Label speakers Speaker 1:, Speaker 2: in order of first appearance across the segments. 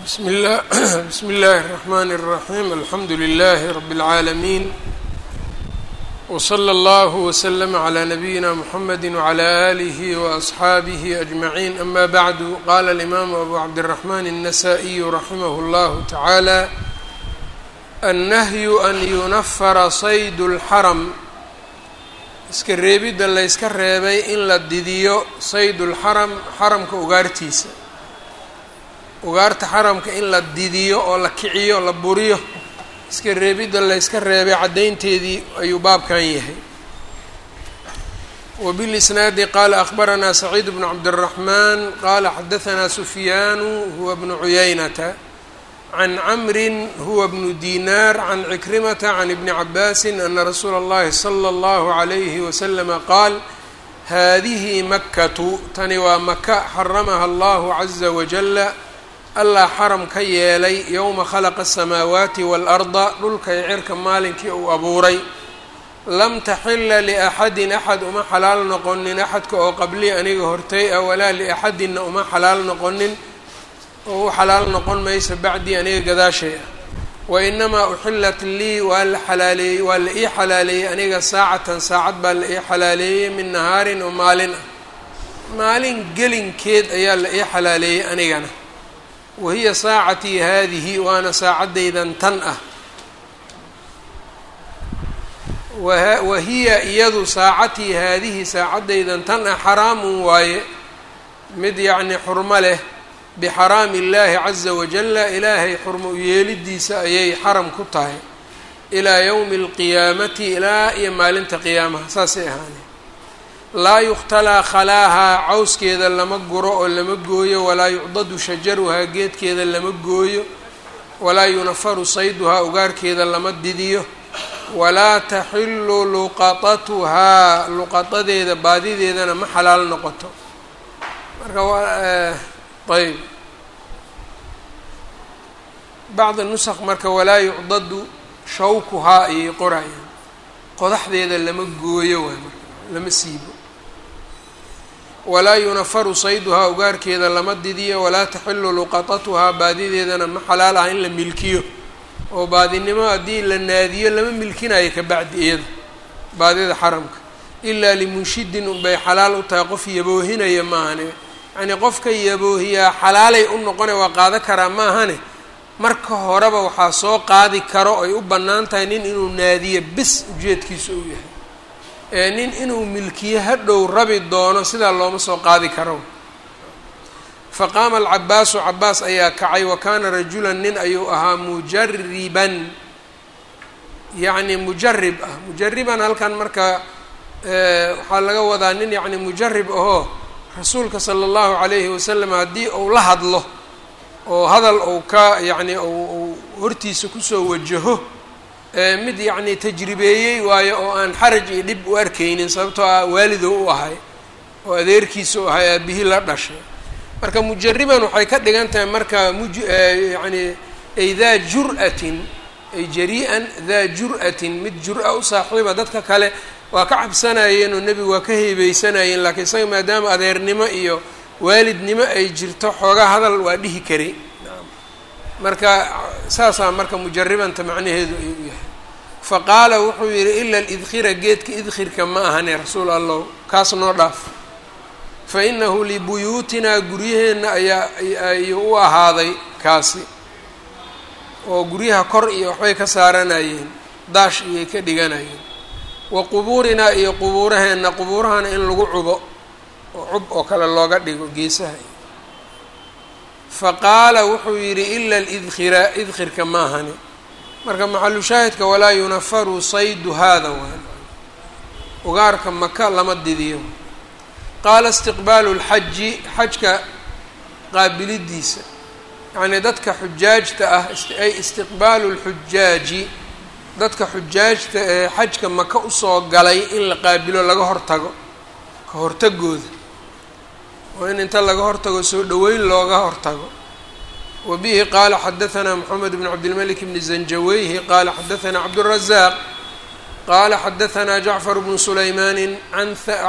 Speaker 1: بسم الله الرحمن الرحيم الحمد لله رب العالمين وصلى الله وسلم على نبينا محمد وعلى آله وأصحابه أجمعين أما بعد قال الإمام أبو عبد الرحمن النسائي رحمه الله تعالى النهي أن ينفر صيد الحرم iska reebidda la yska reebay in la didiyo saydulxaram xaramka ugaartiisa ugaarta xaramka in la didiyo oo la kiciyo la buriyo iska reebidda la yska reebay caddaynteedii ayuu baabkan yahay وبالإسناad qال أخبرنا سعيد بن عبد الرحمن qال xدثنا سفyان هو بن عيينة عن عمرو هو بن دينار عن عكرمة عن ابن عباس أن رsuuل الlahi صلى الله عليه وسلم qاal hadihi مkة tani waa maka xarمha الlah عزa وجل allah xaram ka yeelay yowma khalaqa الsamaawaati wاlأrda dhulka iyo cirka maalinkii uu abuuray lam taxila liaxadin axad uma xalaal noqonin axadka oo qablii aniga hortay ah walaa liaxadinna uma xalaal noqonin oo u xalaal noqon maysa bacdii aniga gadaashay ah wainamaa uxilat lii waa la xalaaleeyey waa la ii xalaaleeyey aniga saacatan saacad baa la ii xalaaleeyey min nahaarin oo maalin ah maalin gelinkeed ayaa la ii xalaaleeyey anigana wahiya saacatii haadihi waana saacadaydan tan ah wahiya iyadu saacatii haadihi saacadaydan tan ah xaraamun waaye mid yacni xurmo leh bixaraami illaahi caza wajalla ilaahay xurmo u yeelidiisa ayay xaram ku tahay ilaa yowmi alqiyaamati ilaa iyo maalinta qiyaamaha saasay ahaaneen laa yukhtalaa khalaahaa cawskeeda lama guro oo lama gooyo walaa yucdadu shajaruhaa geedkeeda lama gooyo walaa yunafaru sayduhaa ugaarkeeda lama didiyo walaa taxilu luqatatuhaa luqatadeeda baadideedana ma xalaal noqoto marka ayb bacdi nusaq marka walaa yucdadu shawkuhaa ayay qorayaan qodaxdeeda lama gooyo waay marka lama siibo walaa yunafaru sayduhaa ugaarkeeda lama didiyo walaa taxilu luqatatuhaa baadideedana ma xalaal ah in la milkiyo oo baadinimo haddii la naadiyo lama milkinayo ka bacdi iyada baadida xaramka ilaa limunshidin unbay xalaal u tahay qof yaboohinaya maahane yacnii qofka yaboohiyaa xalaalay u noqone waa qaado karaa maahane marka horeba waxaa soo qaadi karo ay u bannaan tahay nin inuu naadiyo bis ujeedkiisa uu yahay nin inuu milkiyo hadhow rabi doono sidaa looma soo qaadi karo faqaama alcabaasu cabaas ayaa kacay wa kaana rajulan nin ayuu ahaa mujariban yacni mujarib ah mujariban halkan marka waxaa laga wadaa nin yacni mujarib ahoo rasuulka sala allahu calayhi wasalam haddii uu la hadlo oo hadal uu ka yacni uu hortiisa kusoo wajaho mid yacni tajribeeyey waayo oo aan xaraj iyo dhib u arkaynin sababtoo ah waalido u ahay oo adeerkiisa u ahay aabihii la dhashay marka mujariban waxay ka dhigan tahay marka yacni ay daa jur'atin ay jari-an daa jur'atin mid jur-a u saaxiiba dadka kale waa ka cabsanayeen oo nebigu waa ka heebeysanayeen laakiin isaga maadaama adeernimo iyo waalidnimo ay jirto xoogaa hadal waa dhihi karay marka saasaa marka mujaribanta macnaheedu ayuu u yahay faqaala wuxuu yidhi ila lidkhira geedka idkhirka ma ahane rasuul allah kaas noo dhaaf fa inahu libuyuutinaa guryaheenna ayuu u ahaaday kaasi oo guryaha kor iyo waxbay ka saaranayeen daash iyay ka dhiganayeen wa qubuurinaa iyo qubuuraheenna qubuurahana in lagu cubo oo cub oo kale looga dhigo geesaha fa qaala wuxuu yidhi ila lidkhira idkhirka maahani marka maxalu shaahidka walaa yunafaru saydu haada waa ugaarka maka lama didiyo qaala istiqbaalu lxaji xajka qaabilidiisa yacnii dadka xujaajta ah ay istiqbaalu lxujaaji dadka xujaajta ee xajka maka usoo galay in la qaabilo laga hortago ka hortagooda oo in inta laga hortago soo dhoweyn looga hortago wa bihi qaala xadahanaa moxamed bn cabdilmalik bni zanjaweyhi qaala xadahanaa cabdالrazaaq qaala xadahanaa jacfar bnu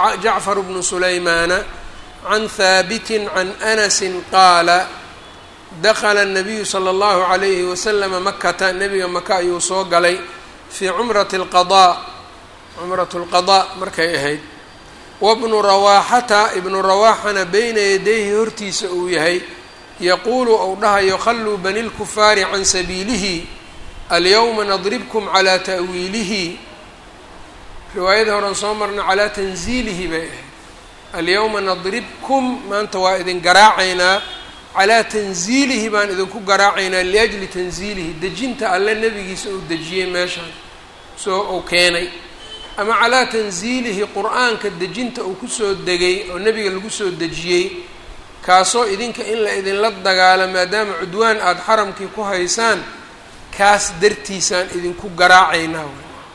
Speaker 1: sulaymaana can haabitin can anasi qaala dakala الnabiyu slى اllahu عalayhi waslama makata nebiga maka ayuu soo galay fii cumrati اlqadaa cumratu اlqadaa markay ahayd wabnu rawaaxata ibnu rawaaxana beyna yadayhi hortiisa uu yahay yaquulu ou dhahayo khalluu bani اlkufaari can sabiilihi alyawma nadribkum calaa ta'wiilihi riwaayada horan soo marna calaa tanziilihi bay ahayd alyawma nadribkum maanta waa idin garaacaynaa calaa tanziilihi baan idinku garaacaynaa liajli tanziilihi dejinta alle nebigiisa uu dejiyey meeshaan soo uu keenay ama calaa tanziilihi qur-aanka dejinta uu kusoo degay oo nebiga lagu soo dejiyey kaasoo idinka in la idinla dagaalo maadaama cudwaan aada xaramkii ku haysaan kaas dartiisaan idinku garaacaynaa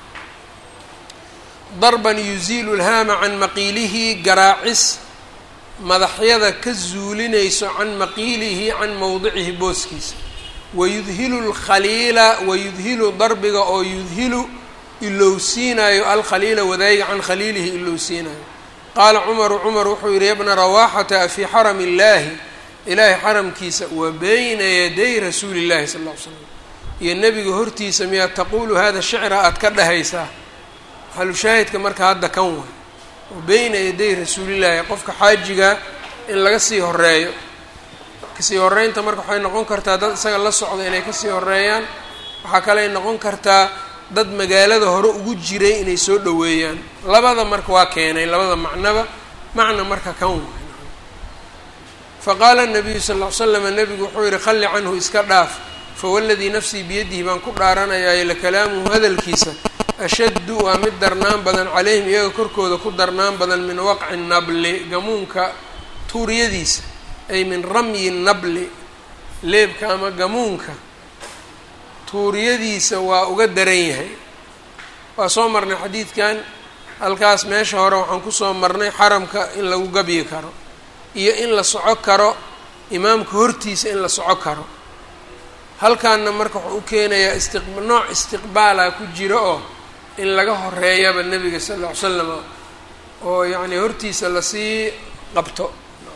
Speaker 1: darban yuziilu lhaama can maqiilihi garaacis madaxyada ka zuulinayso can maqiilihi can mowdicihi booskiisa wayudhilu lkhaliila wayudhilu darbiga oo yudhilu ilowsiinayo alkhaliila wadaayiga can khaliilihi ilowsiinayo qaala cumaru cumar wuxuu yidhi yabna rawaaxata afii xarami illaahi ilaahay xaramkiisa wa bayna yaday rasuuli illahi sal ll ly slam iyo nebiga hortiisa miyaa taquulu hada shicra aada ka dhahaysaa xalushaahidka marka hadda kan way wa bayna yaday rasuulillaahi qofka xaajiga in laga sii horeeyo kasii horeynta marka waxay noqon kartaa dad isaga la socda inay kasii horeeyaan waxaa kaley noqon kartaa dad magaalada hore ugu jiray inay soo dhoweeyaan labada marka waa keenay labada macnaba macna marka kan way faqaala nabiyu sal ll ly slam nebigu wuxuu yihi khalli canhu iska dhaaf fawaladii nafsii biyadihi baan ku dhaaranayaaye lakalaamuhu hadalkiisa ashaddu waa mid darnaan badan calayhim iyaga korkooda ku darnaan badan min waqci nabli gamuunka tuuryadiisa ay min ramyi nabli leebka ama gamuunka tuuryadiisa waa uga daran yahay waa soo marnay xadiidkan halkaas meesha hore waxaan kusoo marnay xaramka in lagu gabyi karo iyo in la soco karo imaamka hortiisa in la soco karo halkaanna marka wuxuu u keenayaa nooc istiqbaala ku jiro oo in laga horeeyaba nebiga sal lla ly slam oo yacni hortiisa lasii qabto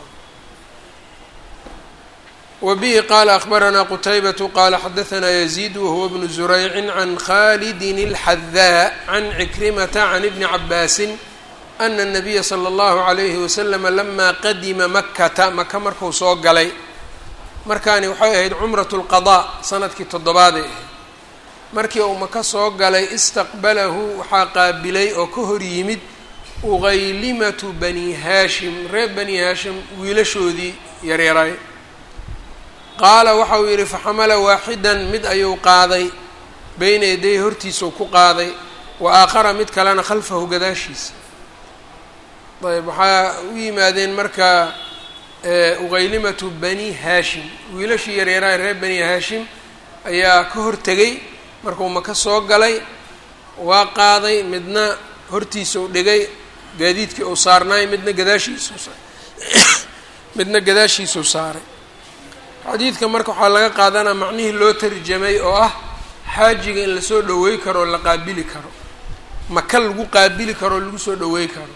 Speaker 1: wa bihi qaala akhbaranaa qutaybatu qaala xadahanaa yaziid wahuwa bnu zuraycin can khalidin اlxadaa can cikrimata can ibni cabaasin ana الnabiya salى اllahu عalayhi waslama lama qadima makata maka marku soo galay markaani waxay ahayd cumratu اlqadaa sanadkii toddobaadee ahayd markii uu maka soo galay istaqbalahu waxaa qaabilay oo ka hor yimid uqaylimatu bani haashim reer bani haashim wiilashoodii yaryaraay qaala waxa uu yidhi faxamala waaxidan mid ayuu qaaday beyna yaday hortiisau ku qaaday wa aakhara mid kalena khalfahu gadaashiisa ayb waxaa u yimaadeen marka uqaylimatu bani haashim wiilashii yaryaraay reer bani haashim ayaa ka hortegay markuu maka soo galay waa qaaday midna hortiisa u dhigay gaadiidkii uu saarnaay midna gadaashiisuu saaray xadiidka marka waxaa laga qaadanaa macnihii loo tarjamay oo ah xaajiga in lasoo dhawey karo oo la qaabili karo maka lagu qaabili karo oo lagu soo dhawey karo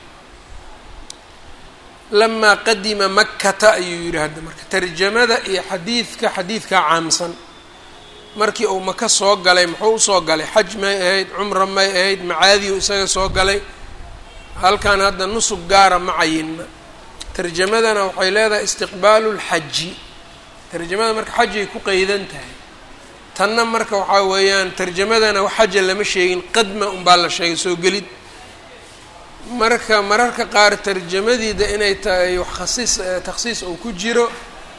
Speaker 1: lamaa qadima makata ayuu yidhi hadda marka tarjamada iyo xadiidkaa caamsan markii uu maka soo galay muxuu usoo galay xaj may ahayd cumra may ahayd macaadiyu isaga soo galay halkan hadda nusug gaara ma cayinna tarjamadana waxay leedahay istiqbaalu lxaji tarjamada marka xajay ku qeydan tahay tanna marka waxaa weeyaan tarjamadana wax xaja lama sheegin qadma unbaa la sheegay soo gelid marka mararka qaar tarjamadiida inay tahay wax takhsiis uu ku jiro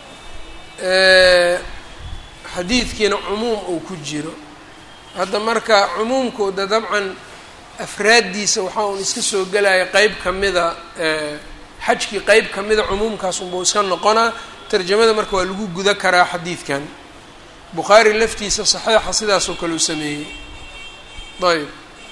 Speaker 1: xadiidkiina cumuum uu ku jiro hadda marka cumuumkooda dabcan afraaddiisa waxaa un iska soo gelaya qeyb kamida xajkii qeyb kamida cumuumkaas unbuu iska noqonaa tarjamada marka waa lagu guda karaa xadiidkan bukhaari laftiisa saxiixa sidaasoo kale u sameeyey ayb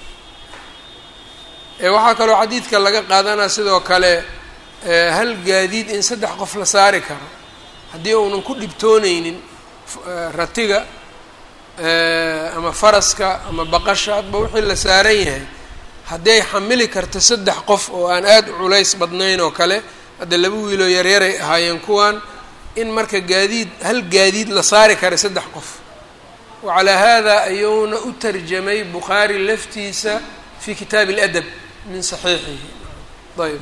Speaker 1: waxaa kaloo xadiidka laga qaadanaa sidoo kale hal gaadiid in 3 qof la saari karo haddii uunan ku dhibtooneynin ratiga ama faraska ama baqasha hadba wixii la saaran yahay hadday xamili karto 3 qof oo aan aada u culays badnayn oo kale hadda 2 wiiloo yaryaray ahaayeen kuwan in marka gaadiid hal gaadiid la saari kara 3 qof wacalaa hada ayuuna u tarjamay bukhaari laftiisa fi kitaab اladab min saxiixihi ayb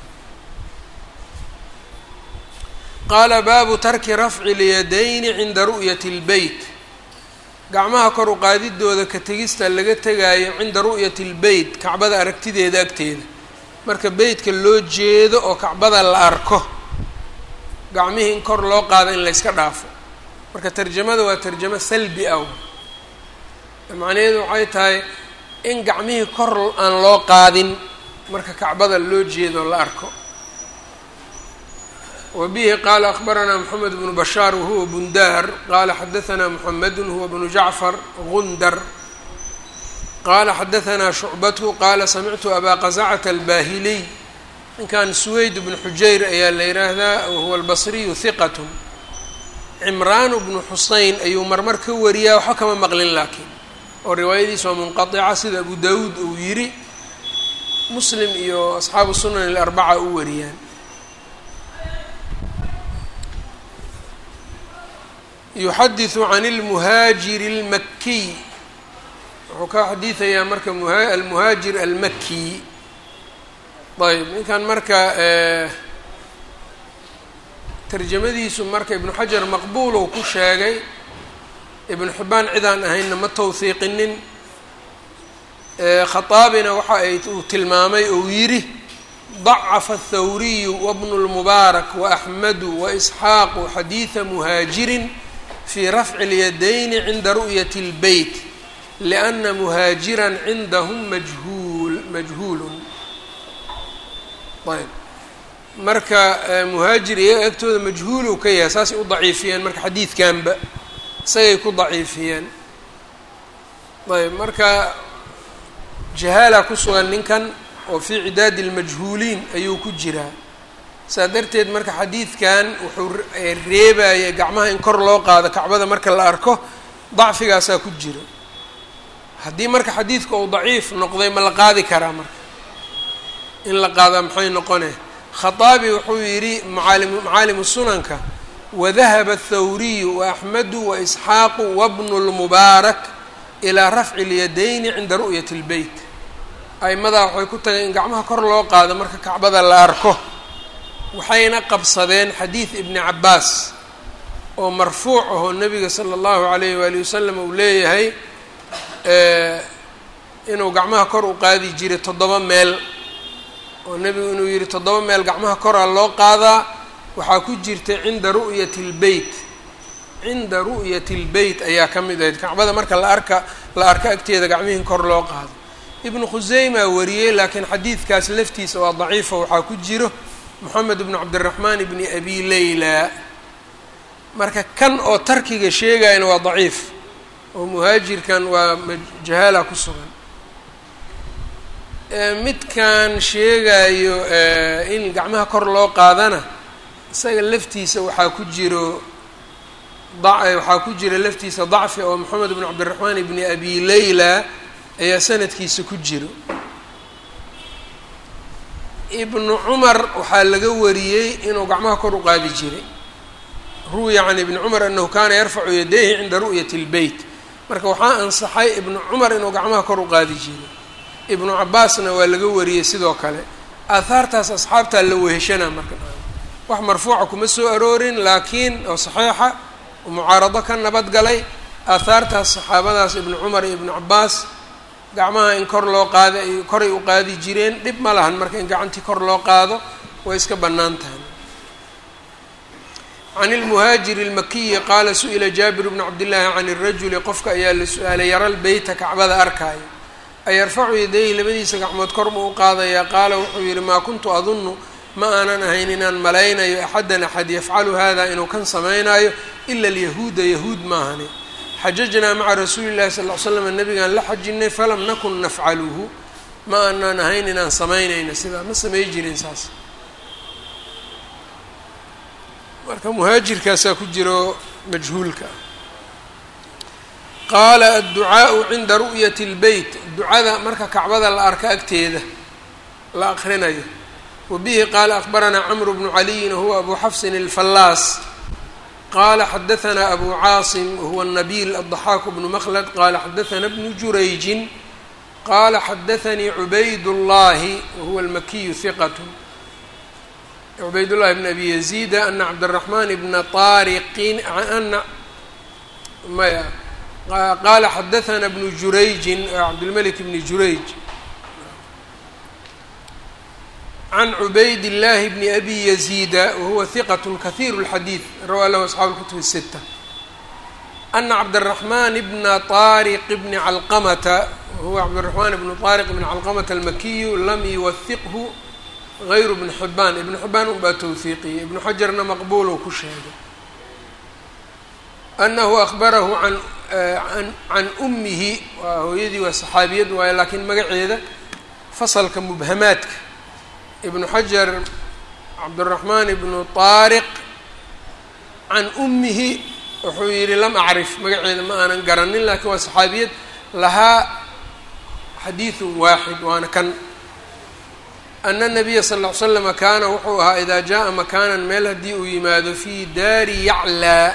Speaker 1: qaala baabu tarki rafci اlyadayni cinda ru'yati اlbeyt gacmaha kor u qaadidooda ka tegista laga tegaayo cinda ru'yati اlbeyt kacbada aragtideeda agteeda marka beytka loo jeedo oo kacbada la arko gacmihii in kor loo qaado in la yska dhaafo marka tarjamada waa tarjamo salbi ah macnaheedu waxay tahay in gacmihii kor aan loo qaadin marka kacbada loo jeedo la arko وبه قال أخبرنا محمد بن بشار وهو بندار قال حدثنا محمد هو بن جعفر غندر قال حدثنا شعبة قال سمعت أبا قزعة الباهلي إن كان سويد بن حجير أيا ليرهذا وهو البصري ثقة عمران بن حسين أي مرمر كوريا وحكم مقلن لكن ورواية سوى منقطعة سيد أبو داود ويري مسلم إيو أصحاب السنن الأربعة وريان يحدث عن المهاجر المكي وحكى حديث يا مركا المهاجر المكي طيب إن كان مركا ترجمديسو مركا ابن حجر مقبول وكشاغي ابن حبان عدان أهين ما توثيقنن خطابنا وحا تلمامي ويري ضعف الثوري وابن المبارك وأحمد وإسحاق حديث مهاجر في رفع اليدين عند رؤية البيت لأن مهاجرا عندهم مجهول طيب مركا مهاجر يكتب مجهول وكي أساسي ضعيفيا مركا حديث كان سيكون ضعيفيا طيب مركا جهالة كسوة نكن وفي عداد المجهولين أيو كجرا سادرتيد مركا حديث كان الريبة يقعمها إن كور لو قاذا كعبادة مركا لأركه ضعف قاسا كجرا هدي مركا حديثك أو ضعيف نقضي ما لقاذي كرا مركا إن لقاذا محي نقونه خطابي وحويري معالم السننك وذهب الثوري وأحمد وإسحاق وابن المبارك إلى رفع اليدين عند رؤية البيت أي ماذا waxay ku tagay in gacmaha kor loo qaado marka kacbada la arko waxayna qabsadeen xadiis ibn Abbas oo marfuuc ah nabiga sallallahu alayhi wa alihi wasallam uu leeyahay inuu gacmaha kor u qaadi jiray 7 meel oo nabigu inuu yiri 7 meel gacmaha kor loo qaadaa waxa ku jirta cinda ru'yati albayt cinda ru'yati albayt ayaa kamid ah kacbada marka la arka agteeda gacmihiin kor loo qaado ابن خزيمة وريه لكن حديث كاس لفتيس وضعيفه وحاكو جيره محمد بن عبد الرحمن بن أبي ليلى مركا كان أو تركي شيئا إنه ضعيف ومهاجر كان وجهالة كسوغا مت كان شيئا إن قعمها كور لو قادنا سيقل لفتيس وحاكو جيره وحاكو جيره لفتيس ضعف ومحمد بن عبد الرحمن بن أبي ليلى ayaa sanadkiisa ku jiro ibn Umar waxa laga wariyay inuu gacmaha kor u qaadi jiray ruuya an ibn Umar annahu kana yarfa'u yadayhi 'inda ru'yati al-bayt marka waxa ansaxay ibn Umar inuu gacmaha kor u qaadi jiray ibn Abbasna waa laga wariyay sidoo kale aathartaas asxaabta la weheshana marka wax marfuuca kuma soo aroorin laakiin oo saxiixa oo mucaarada kan nabad galay aathartaas saxaabadaas ibn Umar ibn Abbas gacmaha in kor loo qaado ay kor u qaadi jireen dib ma lahan marka in gacantii kor loo qaado way iska banaan tahay عن المهاجر المكي قال سئل جابر بن عبد الله عن الرجل قفك ayaa la su'aalay yara البيت kacbada arkay ay yarfacu yadayhi labadiisa gacmood kor u qaadaya qaala wuxuu yiri ma kuntu adunnu ma aanan ahayn inaan malaynayo axadan axad yafcalu hada inuu kan samaynayo ila اليهود يهود maahane حججنا مع رسول الله صلى الله عليه وسلم النبي قال لا حجنا فلم نكن نفعله ما أننا نهينا سمينا سيدا ما سمي جيرين ساس marka مهاجر كاسا كجرو مجهولك قال الدعاء عند رؤية البيت الدعاء marka كعبة la arka agteeda la akhrinayo وبه قال أخبرنا عمرو بن علي هو أبو حفص الفلاس qala xadaثna abu caasim wahuwa الnabil الضaxaak bnu mklad qala xadaثna bnu jurayjin qala xadaثanii cubayd الlahi wahuwa اlmakiyu hiqat cubayd llahi bn abi yaziida ana cabdالرaحman bna طariqin maya qala xadaثna bnu jurayjin cabdilmlik bni jurayj can cubayd llahi bni abi yaziida wahuwa hiqat kahiir اlxadiid rawaa lahu asxaabu اlkutub الsita ana cabdالرaحman bna طariq bni calqamata wahuwa cabdالرaحman bnu طariq bni calqamata almakiyu lam yuwahiqhu غayru bn xibaan ibn xibaan unbaa towhiiqiyey ibnu xajarna maqbuulow ku sheegay anahu akbarahu can umihi waa hooyadii waa saxaabiyad waaye laakiin magaceeda fasalka mubhamaadka ibnu xajar cabdالرaحman ibnu طariq can umihi wuxuu yihi lam acrif magaceeda ma aanan garanin lakin waa saxaabiyad lahaa xadiiثu waaxid waana kan ana الnabiya sal اه ly slama kaana wuxuu ahaa idaa jaءa makaanan meel haddii uu yimaado fii daari yaclaa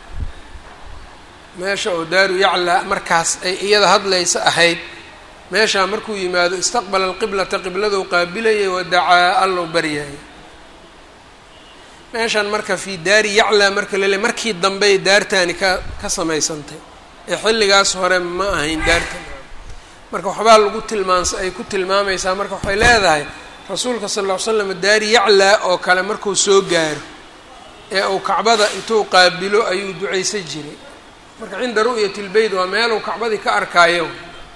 Speaker 1: meesha oo daaru yaclaa markaas ay iyada hadlaysa ahayd meeshaa markuu yimaado istaqbala alqiblata qibladou qaabilayay wadacaa allow baryaayay meeshan marka fii daari yaclaa marka lele markii dambey daartaani ka samaysantay ee xilligaas hore ma ahayn daartan marka waxbaa lagu ay ku tilmaamaysaa marka waxay leedahay rasuulka sal ll ly slam daari yaclaa oo kale markuu soo gaaro ee uu kacbada intuu qaabilo ayuu ducaysan jiray marka cinda ru'yati lbeyt waa meeluu kacbadii ka arkaayo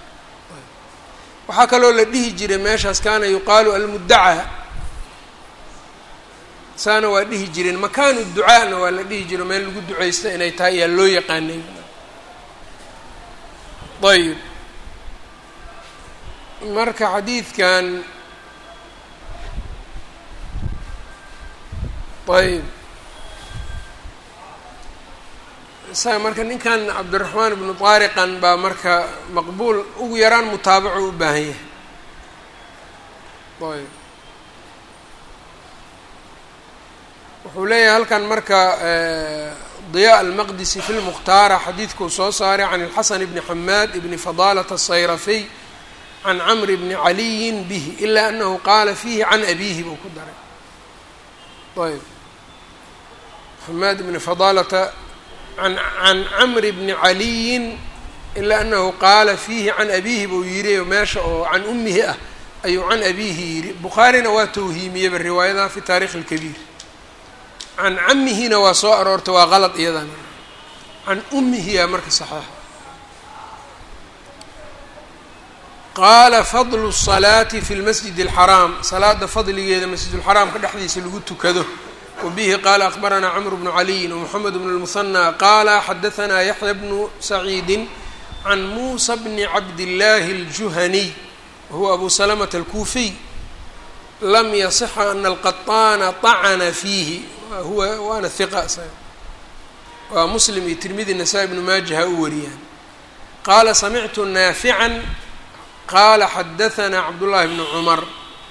Speaker 1: waxaa kaloo la dhihi jiray meeshaas kaana yuqaalu almuddacaa saana waa dhihi jireen makaanu ducaana waa la dhihi jiro meel lagu ducaysta inay tahay ayaa loo yaqaanay ayb marka xadiidkan ayb isaga marka ninkan cabdiraxmaan ibnu taariqan baa marka maqbuul ugu yaraan mutaabaco u baahan yahay ayb wuxuu leeyahay halkan marka diyaa almaqdisi fi lmukhtaara xadiidkuu soo saaray can ilxasan bni xamaad ibni fadaalata asayrafiy can camr bni caliyin bihi ilaa anahu qaala fiihi can abiihi buu ku daray ayb xamaad bni fadaalata can camri bni caliyin ilaa anahu qaala fiihi can abiihi buu yidhi meesha oo can umihi ah ayuu can abiihi yidhi bukhaarina waa towhiimiyeyba riwaayadaha fi taarikh اlkabiir can camihina waa soo aroortay waa qalad iyadana can umihi a marka saxeixa qaala fadlu الصalaati fi lmasjid اlxaraam salaada fadligeeda masjidulxaraamka dhexdiisa lagu tukado wabihi qaala akbaranaa cmr bnu caliyin wmoxamed bn اlmuhanى qaala xadaanaa yaxya bnu saciidi can muusa bni cabdillaahi اljuhaniy wahuwa abu salamata alkuufiy lam yasixa ana alqaطaana طacana fiihi waana hiqa waa muslim iyo tirmidi nasaa-i ibnu maajaha u wariyaan qaala samictu naafican qaala xadaanaa cabdullaahi bnu cumar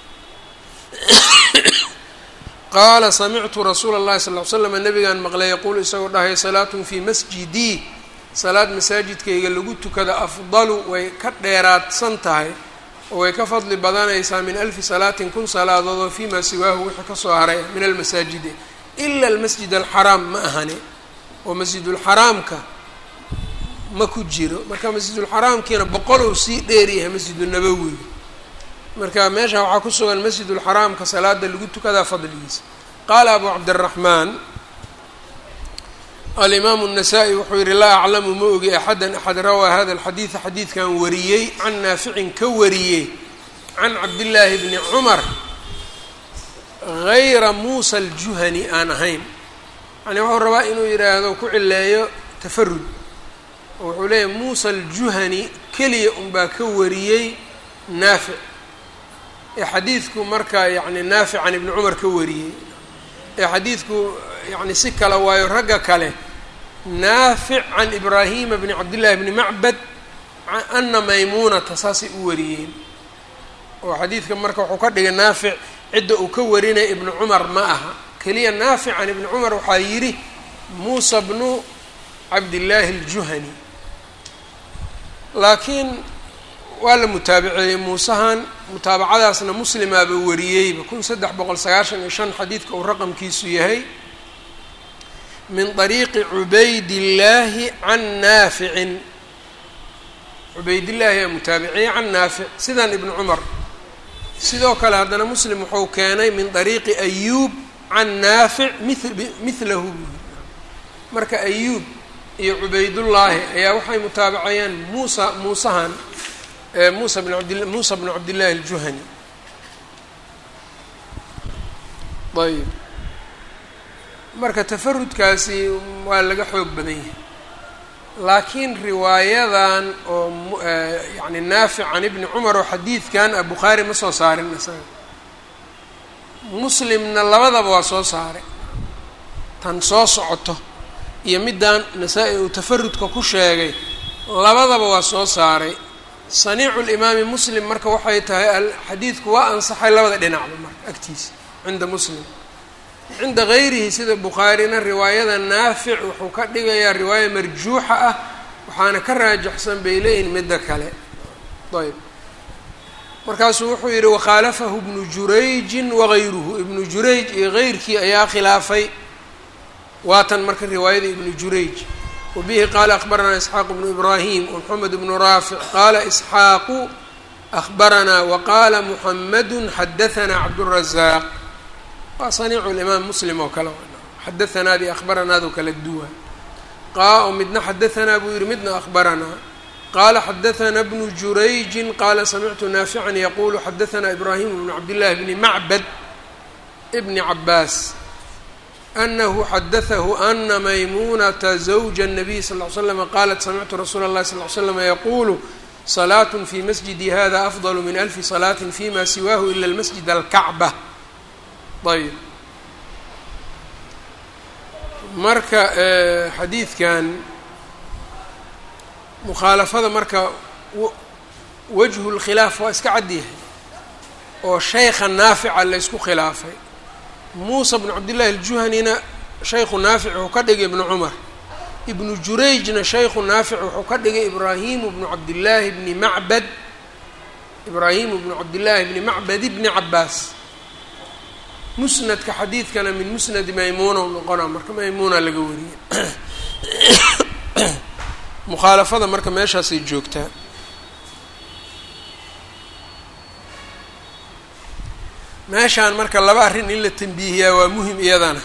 Speaker 1: qaala samictu rasuula اllahi sal ly slam nabigaan maqlay yaquulu isagoo dhahay salaatun fii masjidii salaad masaajidkayga lagu tukada afdalu way ka dheeraadsan tahay oo way ka fadli badanaysaa min 1000 salaatin 1000 salaadoodoo fiimaa siwaahu wixii kasoo haray min almasaajidi ila almasjid alxaraam ma ahane oo masjidulxaraamka ma ku jiro marka masjidulxaraamkiina boqolow sii dheeryahay masjidunabowiga marka meesha waxaa ku sugan masjidulxaraamka salaada lagu tukadaa fadligiisa qaala abu cabdiraxmaan alimaamu الnasaa-i wuxuu yihi laa aclamu ma ogi axada axad rawaa hada alxadiida xadiidkan wariyey can naaficin ka wariyey can cabdillaahi bni cumar gayra muusa aljuhani aan ahayn yani wuxuu rabaa inuu yidhaahdo ku cileeyo tafarud oo wuxuu leeyahy muusa aljuhani keliya unbaa ka wariyey naafic ee xadiidku marka yani naafic can ibni cumar ka wariyey ee xadiidku yani si kale waayo ragga kale naafic can ibraahima bni cabdillahi bni macbad ana maymuunata saasay u wariyeen oo xadiidka marka wuxuu ka dhigay naafic cidda uu ka warinaya ibnu cumar ma aha keliya naafic can ibni cumar waxaa yidhi muusa bnu cabdillaahi aljuhani, laakiin waa la mutaabiceeyey muusahan, mutaabacadaasna muslimaaba wariyeyba 1395 xadiidka uu raqamkiisu yahay, min طariiqi cubaydillaahi can naaficin, cubaydillaahi aa mutaabiciyey can naafic sidan ibnu cumar. sidoo kale haddana muslim wuxuu keenay min طariiqi ayuub can naafic milahu, marka ayuub iyo cubaydullaahi ayaa waxay mutaabacayaan muusahan muusa bn cabdillaahi aljuhani. ayb marka tafarudkaasi waa laga xoog badan yahay, laakiin riwaayadan oo yani naafic can ibni cumar oo xadiidkan a bukhaari ma soo saarin isaga, muslimna labadaba waa soo saaray, tan soo socoto iyo middan nasaa-i uu tafarudka ku sheegay labadaba waa soo saaray. saniicu limaami muslim marka waxay tahay xadiidku waa ansaxay labada dhinacba marka agtiisa cinda muslim. cinda gayrihi sida bukhaarina riwaayada naafic wuxuu ka dhigayaa riwaaya marjuuxa ah, waxaana ka raajaxsan bay leeyihin midda kale. ayb markaasuu wuxuu yidhi wakhaalafahu ibnu jurayjin wagayruhu, ibnu jurayj iyo geyrkii ayaa khilaafay. waatan marka riwaayada ibnu jurayj. wabihi qaala akhbaranaa isxaaq bnu ibraahim wamaxamed bnu raafic qaala isxaaqu akhbaranaa waqaala muxamadu xadahanaa cabdurazaaq. waa saniicu limaam muslim oo kale, xadaanaadii akhbaranaado kala duwan. oo midna xadahanaa buu yihi midna akhbaranaa. qaala xadahanaa bnu jurayjin qaala samictu naafican yaquulu xadahanaa ibraahim bnu cabdillahi bni macbad bni cabaas anahu xadahahu ana maymunata zawja الnabiy sal ly slm qaalat samictu rasuula اllahi sal ly slm yaquulu salaat fi masjidi hada afضal min alfi salaati fima siwaahu ila اlmasjid alkacba. ayb marka xadiidkan mukhaalafada marka wajhu lkhilaaf waa iska cadyahay oo shaykha naafica laysku khilaafay. muusa bnu cabdillahi aljuhanina shaykhu naafic wuxuu ka dhigay ibnu cumar, ibnu jurayjna shaykhu naafic wuxuu ka dhigay ibraahimu bnu cabdillaahi bni macbad, ibraahimu bnu cabdillaahi bni macbad bni cabaas. musnadka xadiidkana min musnadi maymuuna u noqonaa, marka maymuuna laga wariyey. mukhaalafada marka meeshaasay joogtaa. meeshaan marka laba arrin in la tanbiihiyaa waa muhim iyadana.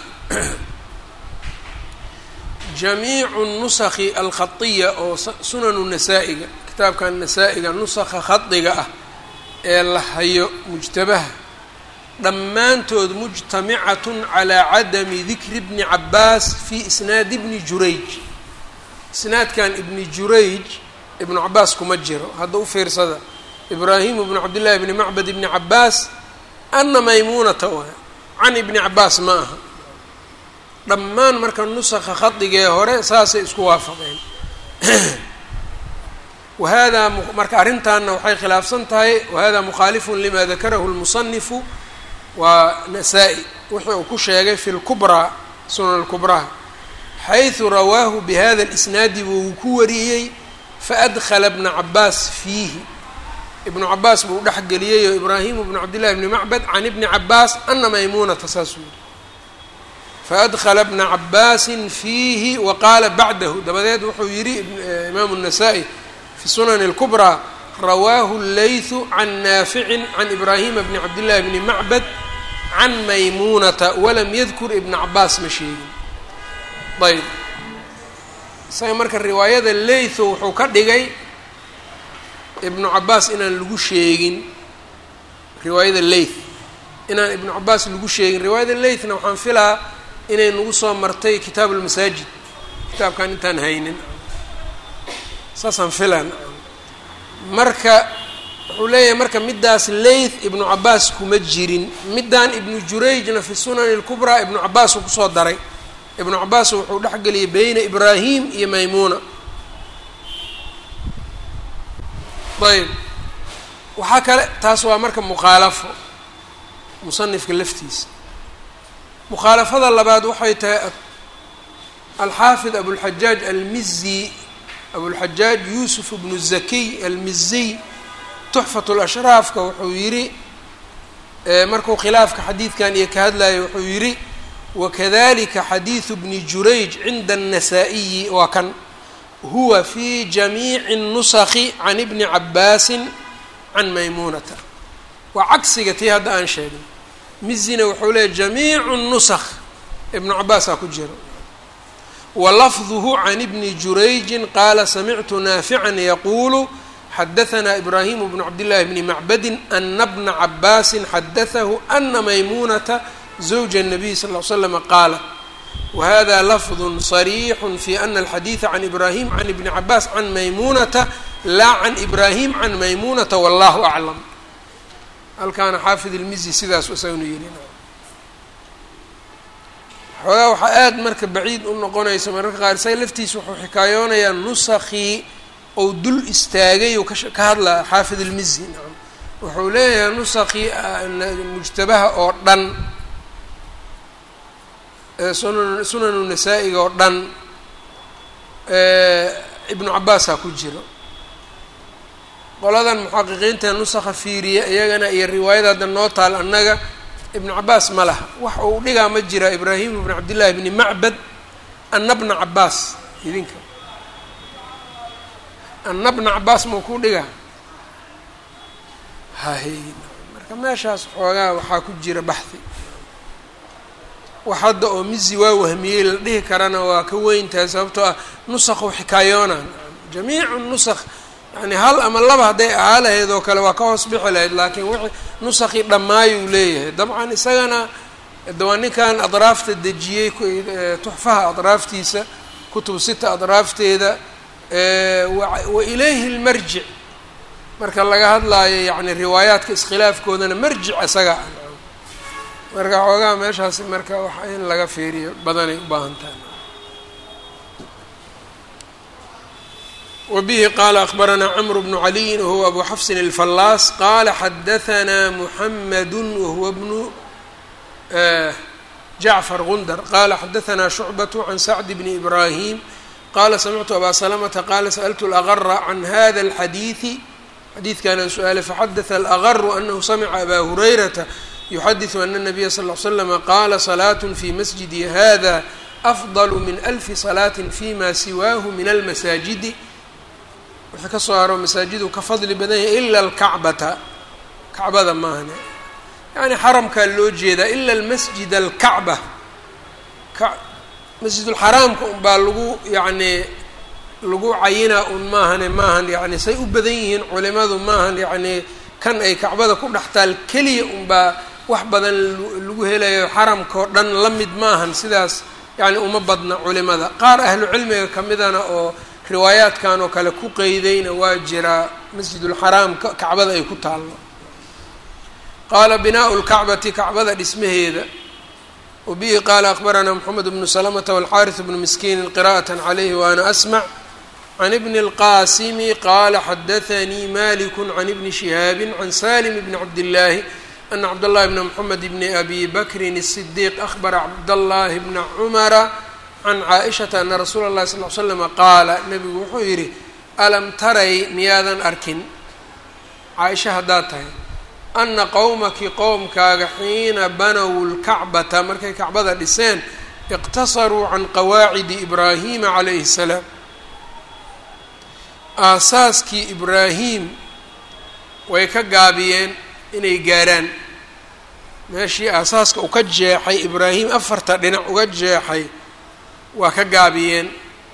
Speaker 1: jamiicu nusakhi alkhadiya oo sunanu nasaa-iga, kitaabkan nasaa-iga nusakha khadiga ah ee la hayo mujtabaha, dhammaantood mujtamicatun calaa cadami dikri bni cabaas fi isnaadi bni jurayj. isnaadkan ibni jurayj ibnu cabaas kuma jiro. hadda u fiirsada, ibraahimu bnu cabdillahi bni macbad ibni cabaas ana maymuunata waay, can ibni cabaas ma aha. dhammaan marka nusakha khadigee hore saasay isku waafaqeen. wahada marka arrintaana waxay khilaafsan tahay, wahada mukhaalifun lima dakarahu lmusanifu waa nasaa-i wuxuu uu ku sheegay fi lkubraa, sunan lkubraa, xayثu rawaahu bihada اlisnaadi buu ku wariyey faadkhala bna cabaas fiihi. ibnu cabaas buu dhexgeliyey oo ibraahimu bnu cabdillahi bni macbad can ibni cabaas ana maymuunata saasuu yihi. faadkhala bna cabaasin fiihi wa qaala bacdahu, dabadeed wuxuu yihi imaamu الnasaa-i fi sunani اlkubraa rawaahu اllaythu can naaficin can ibraahima bni cabdillahi bni macbad can maymuunata walam yadkur ibna cabaas ma sheegin. ayb isaga marka riwaayada laytho wuxuu ka dhigay ibnu cabaas inaan lagu sheegin, riwaayada layth inaan ibnu cabaas lagu sheegin. riwaayada laythna waxaan filaa inay nagu soo martay kitaabu lmasaajid, kitaabkan intaan haynin saasaan filaan. marka wuxuu leeyahay marka middaas layth ibnu cabaas kuma jirin, middaan ibnu jurayjna fi sunani اlkubraa ibnu cabaas uu kusoo daray. ibnu cabaas wuxuu dhexgeliyay beyna ibraahim iyo maymuuna. ayb waxaa kale taas waa marka mukhaalafo musanifka laftiisa. mukhaalafada labaad waxay tahay alxaafid abulxajaaj almizi abulxajaaj yuusuf bnu zakiy almiziy tuxfat lashraafka wuxuu yidhi markuu khilaafka xadiidkan iyo ka hadlayo wuxuu yidhi wakadalika xadiidu bni jurayj cinda الnasaa-iyi waa kan huwa fi jamiici الnusaki can ibni cabaasin can maymuunata waa cagsiga tii hadda aan sheegay mizina wuxuu leeyay jamiicu الnusakh ibnu cabaasaa ku jiro walafduhu can ibni jurayjin qaala samictu naafican yaquulu xadahanaa ibraahimu bnu cabdillaahi bni macbadin ana bna cabaasin xadatahu ana maymuunata zawja الnabiy sal ll slama qaala wahada lafdu صariixu fi ana alxadiida can ibraahim can ibni cabaas can maymuunata laa can ibraahim can maymuunata wallahu aclam halkaana xaafid ilmizi sidaas isagnu yidhi xoogaa waxaa aada marka baciid u noqonaysa mararka qaar isaga laftiisa wuxuu xikaayoonayaa nusakii ou dul istaagay ou ka hadlaa xaafid ilmizi nacam wuxuu leeyahay nusakii mujtabaha oo dhan sunanu nasaa-iga oo dhan ibnu cabaasaa ku jiro qoladan muxaqiqiinta nusakha fiiriya iyagana iyo riwaayada hadda noo taal annaga ibnu cabaas ma laha wax uu dhigaa ma jira ibraahim ibnu cabdillaahi bni macbad ana bna cabaas idinka ana bna cabaas mau ku dhigaa hay marka meeshaas xoogaa waxaa ku jira baxhi wax hadda oo mizi waa wahmiyey la dhihi karana waa ka weyntahay sababtoo ah nusakhu xikaayoonaan jamiicu nusakh yani hal ama laba hadday ahaa lahayd oo kale waa ka hoos bixi lahayd laakiin wixii nusakii dhammaayuu leeyahay dabcan isagana dawaa ninkan adraafta dejiyey tuxfaha adraaftiisa kutub sita adraafteeda wa ilayhi lmarjic marka laga hadlaayo yani riwaayaadka iskhilaafkoodana marjic isaga marka xoogaha meeshaasi marka waxa in laga fiiriyo badanay u baahan tahay wbihi qaala akbaranaa cmr bnu caliyin wahuwa abu xafsin alfallaas qaala xadahanaa muxamadu wahuwa bnu jacfar gundar qaala xadahanaa shucbaة can sacd bni ibrahim qaala samictu abaa salamata qaala sa'ltu alagara can hada alxadiidi xadiidkaanaan su-aalay faxadaثa alagaru anahu samica abaa hurayrata yuxadiثu ana الnabiya sal ll slama qaala salaaة fi masjidi hada afضl min alfi salaaة fima siwaahu min almasaajidi wixii ka soo haro masaajidu ka fadli badan yahay ila alkacbata kacbada maahane yani xaramkaa loo jeedaa ila almasjid alkacba masjidulxaraamka un baa lagu yani lagu cayinaa un maahan yani say u badan yihiin culimadu maahan yani kan ay kacbada ku dhex taal keliya unbaa wax badan lagu helayo xaramkao dhan la mid maahan sidaas yani uma badna culimada qaar ahlu cilmiga kamidana oo riwaayaadkan oo kale ku qeydayna waa jiraa masjidulxaraamka kacbada ay ku taallo qaala binaau lkacbati kacbada dhismaheeda wabihi qaala akbaranaa moxamed bnu salamata walxaariث bnu miskiini qira'aة calayhi waana asmac can ibni اlqaasimi qaala xadaanii maliku can ibni shihaabi can salim bni cabdillaahi ana cabdاllahi bna moxamed bni abi bakrin الصidiiq ahbara cabdallahi bna cumara can caaishata ana rasuula اllahi sal l slama qaala nebigu wuxuu yidhi alam taray miyaadan arkin caaisha haddaad tahay ana qowmaki qowmkaaga xiina banow lkacbata markay kacbada dhiseen iqtasaruu can qawaacidi ibraahima calayhi salaam aasaaskii ibraahim way ka gaabiyeen inay gaaraan meeshii aasaaska u ka jeexay ibraahim afarta dhinac uga jeexay waa ka gaabiyeen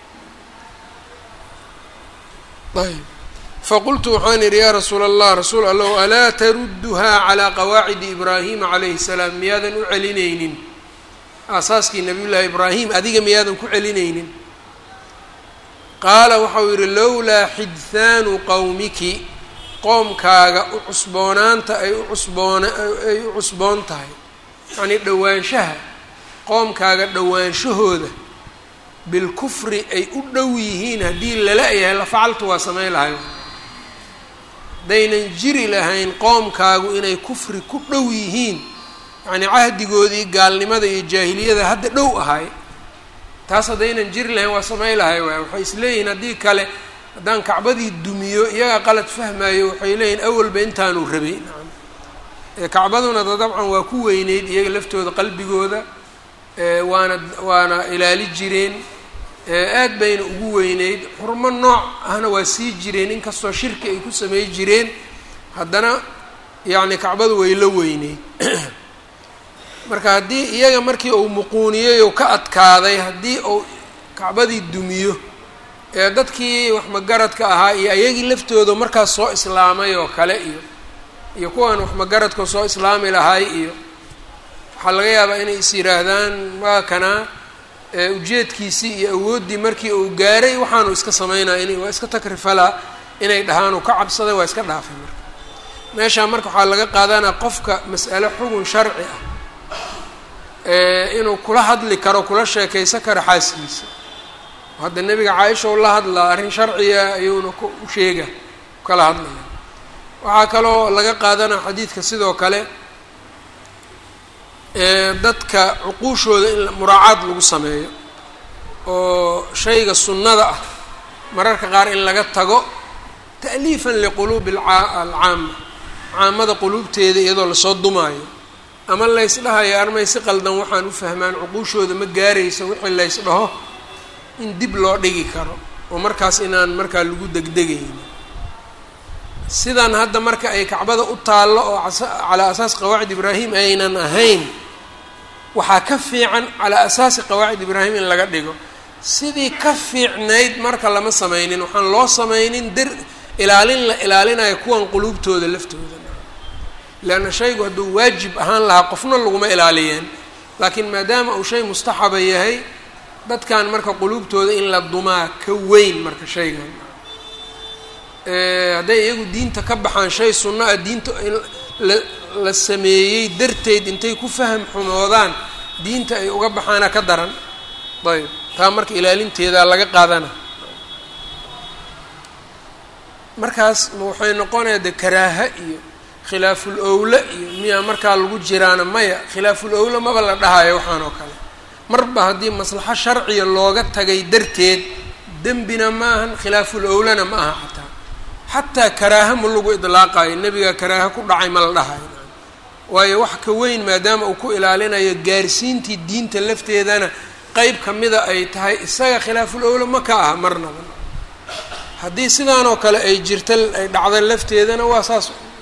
Speaker 1: ayb faqultu waxaan idhi yaa rasuula allah rasuul allahu alaa tarudduhaa calaa qawaacidi ibraahima calayhi salaam miyaadan u celinaynin aasaaskii nabiyullaahi ibraahim adiga miyaadan ku celinaynin qaala waxau yidhi lowlaa xidhaanu qowmiki qoomkaaga u cusboonaanta ay u cusboon tahay yacnii dhowaanshaha qoomkaaga dhowaanshahooda bilkufri ay u dhow yihiin haddii lala yahay la facaltu waa samayn lahay haddaynan jiri lahayn qoomkaagu inay kufri ku dhow yihiin yacnii cahdigoodii gaalnimada iyo jaahiliyada hadda dhow ahay taas haddaynan jiri lahayn waa samay lahay waay waxay isleeyihiin haddii kale haddaan kacbadii dumiyo iyagaa qalad fahmayo waxay leeyihin awalba intaanu rabay nacam kacbaduna dabcan waa ku weyneyd iyaga laftooda qalbigooda waana ilaali jireen aad bayna ugu weyneyd xurmo nooc ahna waa sii jireen inkastoo shirki ay ku samey jireen haddana yacni kacbadu way la weyneyd marka haddii iyaga markii uu muquuniyey oo ka adkaaday haddii uu kacbadii dumiyo dadkii wax magaradka ahaa iyo ayagii laftooda markaas soo islaamay oo kale iyo kuwan wax magaradka soo islaami lahay iyo waxaa laga yaabaa inay is yidhaahdaan waa kanaa ujeedkiisii iyo awooddii markii uu gaaray waxaanu iska sameynaya waa iska takrifalaa inay dhahaan uu ka cabsaday waa iska dhaafay marka meeshaa marka waxaa laga qaadanaa qofka mas'alo xugun sharci ah inuu kula hadli karo kula sheekaysan karo xaaskiisa hadda nebiga caaisha u la hadlaa arrin sharciga ayuuna u sheega kala hadlaya waxaa kaloo laga qaadanaa xadiidka sidoo kale dadka cuquushooda in muraacaad lagu sameeyo oo shayga sunnada ah mararka qaar in laga tago ta'liifan liquluubi alcaama caamada quluubteeda iyadoo lasoo dumaayo ama laysdhahayo armay si qaldan waxaan u fahmaan cuquushooda ma gaarayso wixii laysdhaho in dib loo dhigi karo oo markaas inaan markaa lagu degdegaynin sidan hadda marka ay kacbada u taallo oo calaa asaas qawaacid ibraahim aynan ahayn waxaa ka fiican calaa asaasi qawaacid ibraahim in laga dhigo sidii ka fiicnayd marka lama sameynin waxaan loo sameynin ilaalin la ilaalinayo kuwan quluubtooda laftooda leanna shaygu hadduu waajib ahaan lahaa qofna laguma ilaaliyeen laakiin maadaama uu shay mustaxaba yahay dadkan marka quluubtooda in la dumaa ka weyn marka shaygan hadday iyagu diinta ka baxaan shay sunno ah diinta la sameeyey darteed intay ku faham xumoodaan diinta ay uga baxaana ka daran ayb taa marka ilaalinteeda laga qaadana markaas waxay noqonaya de karaaha iyo khilaaful owla iyo miyaa markaa lagu jiraana maya khilaaful owla maba la dhahayo waxaan oo kale marba haddii maslaxo sharciya looga tagay darteed dembina ma ahan khilaaful owlana ma aha xataa karaaha ma lagu idlaaqayo nebiga karaaha ku dhacay ma la dhahayo waayo wax ka weyn maadaama uu ku ilaalinayo gaarsiintii diinta lafteedana qeyb kamida ay tahay isaga khilaaful owla ma ka aha marnaba haddii sidaan oo kale ay jirta ay dhacda lafteedana waa saas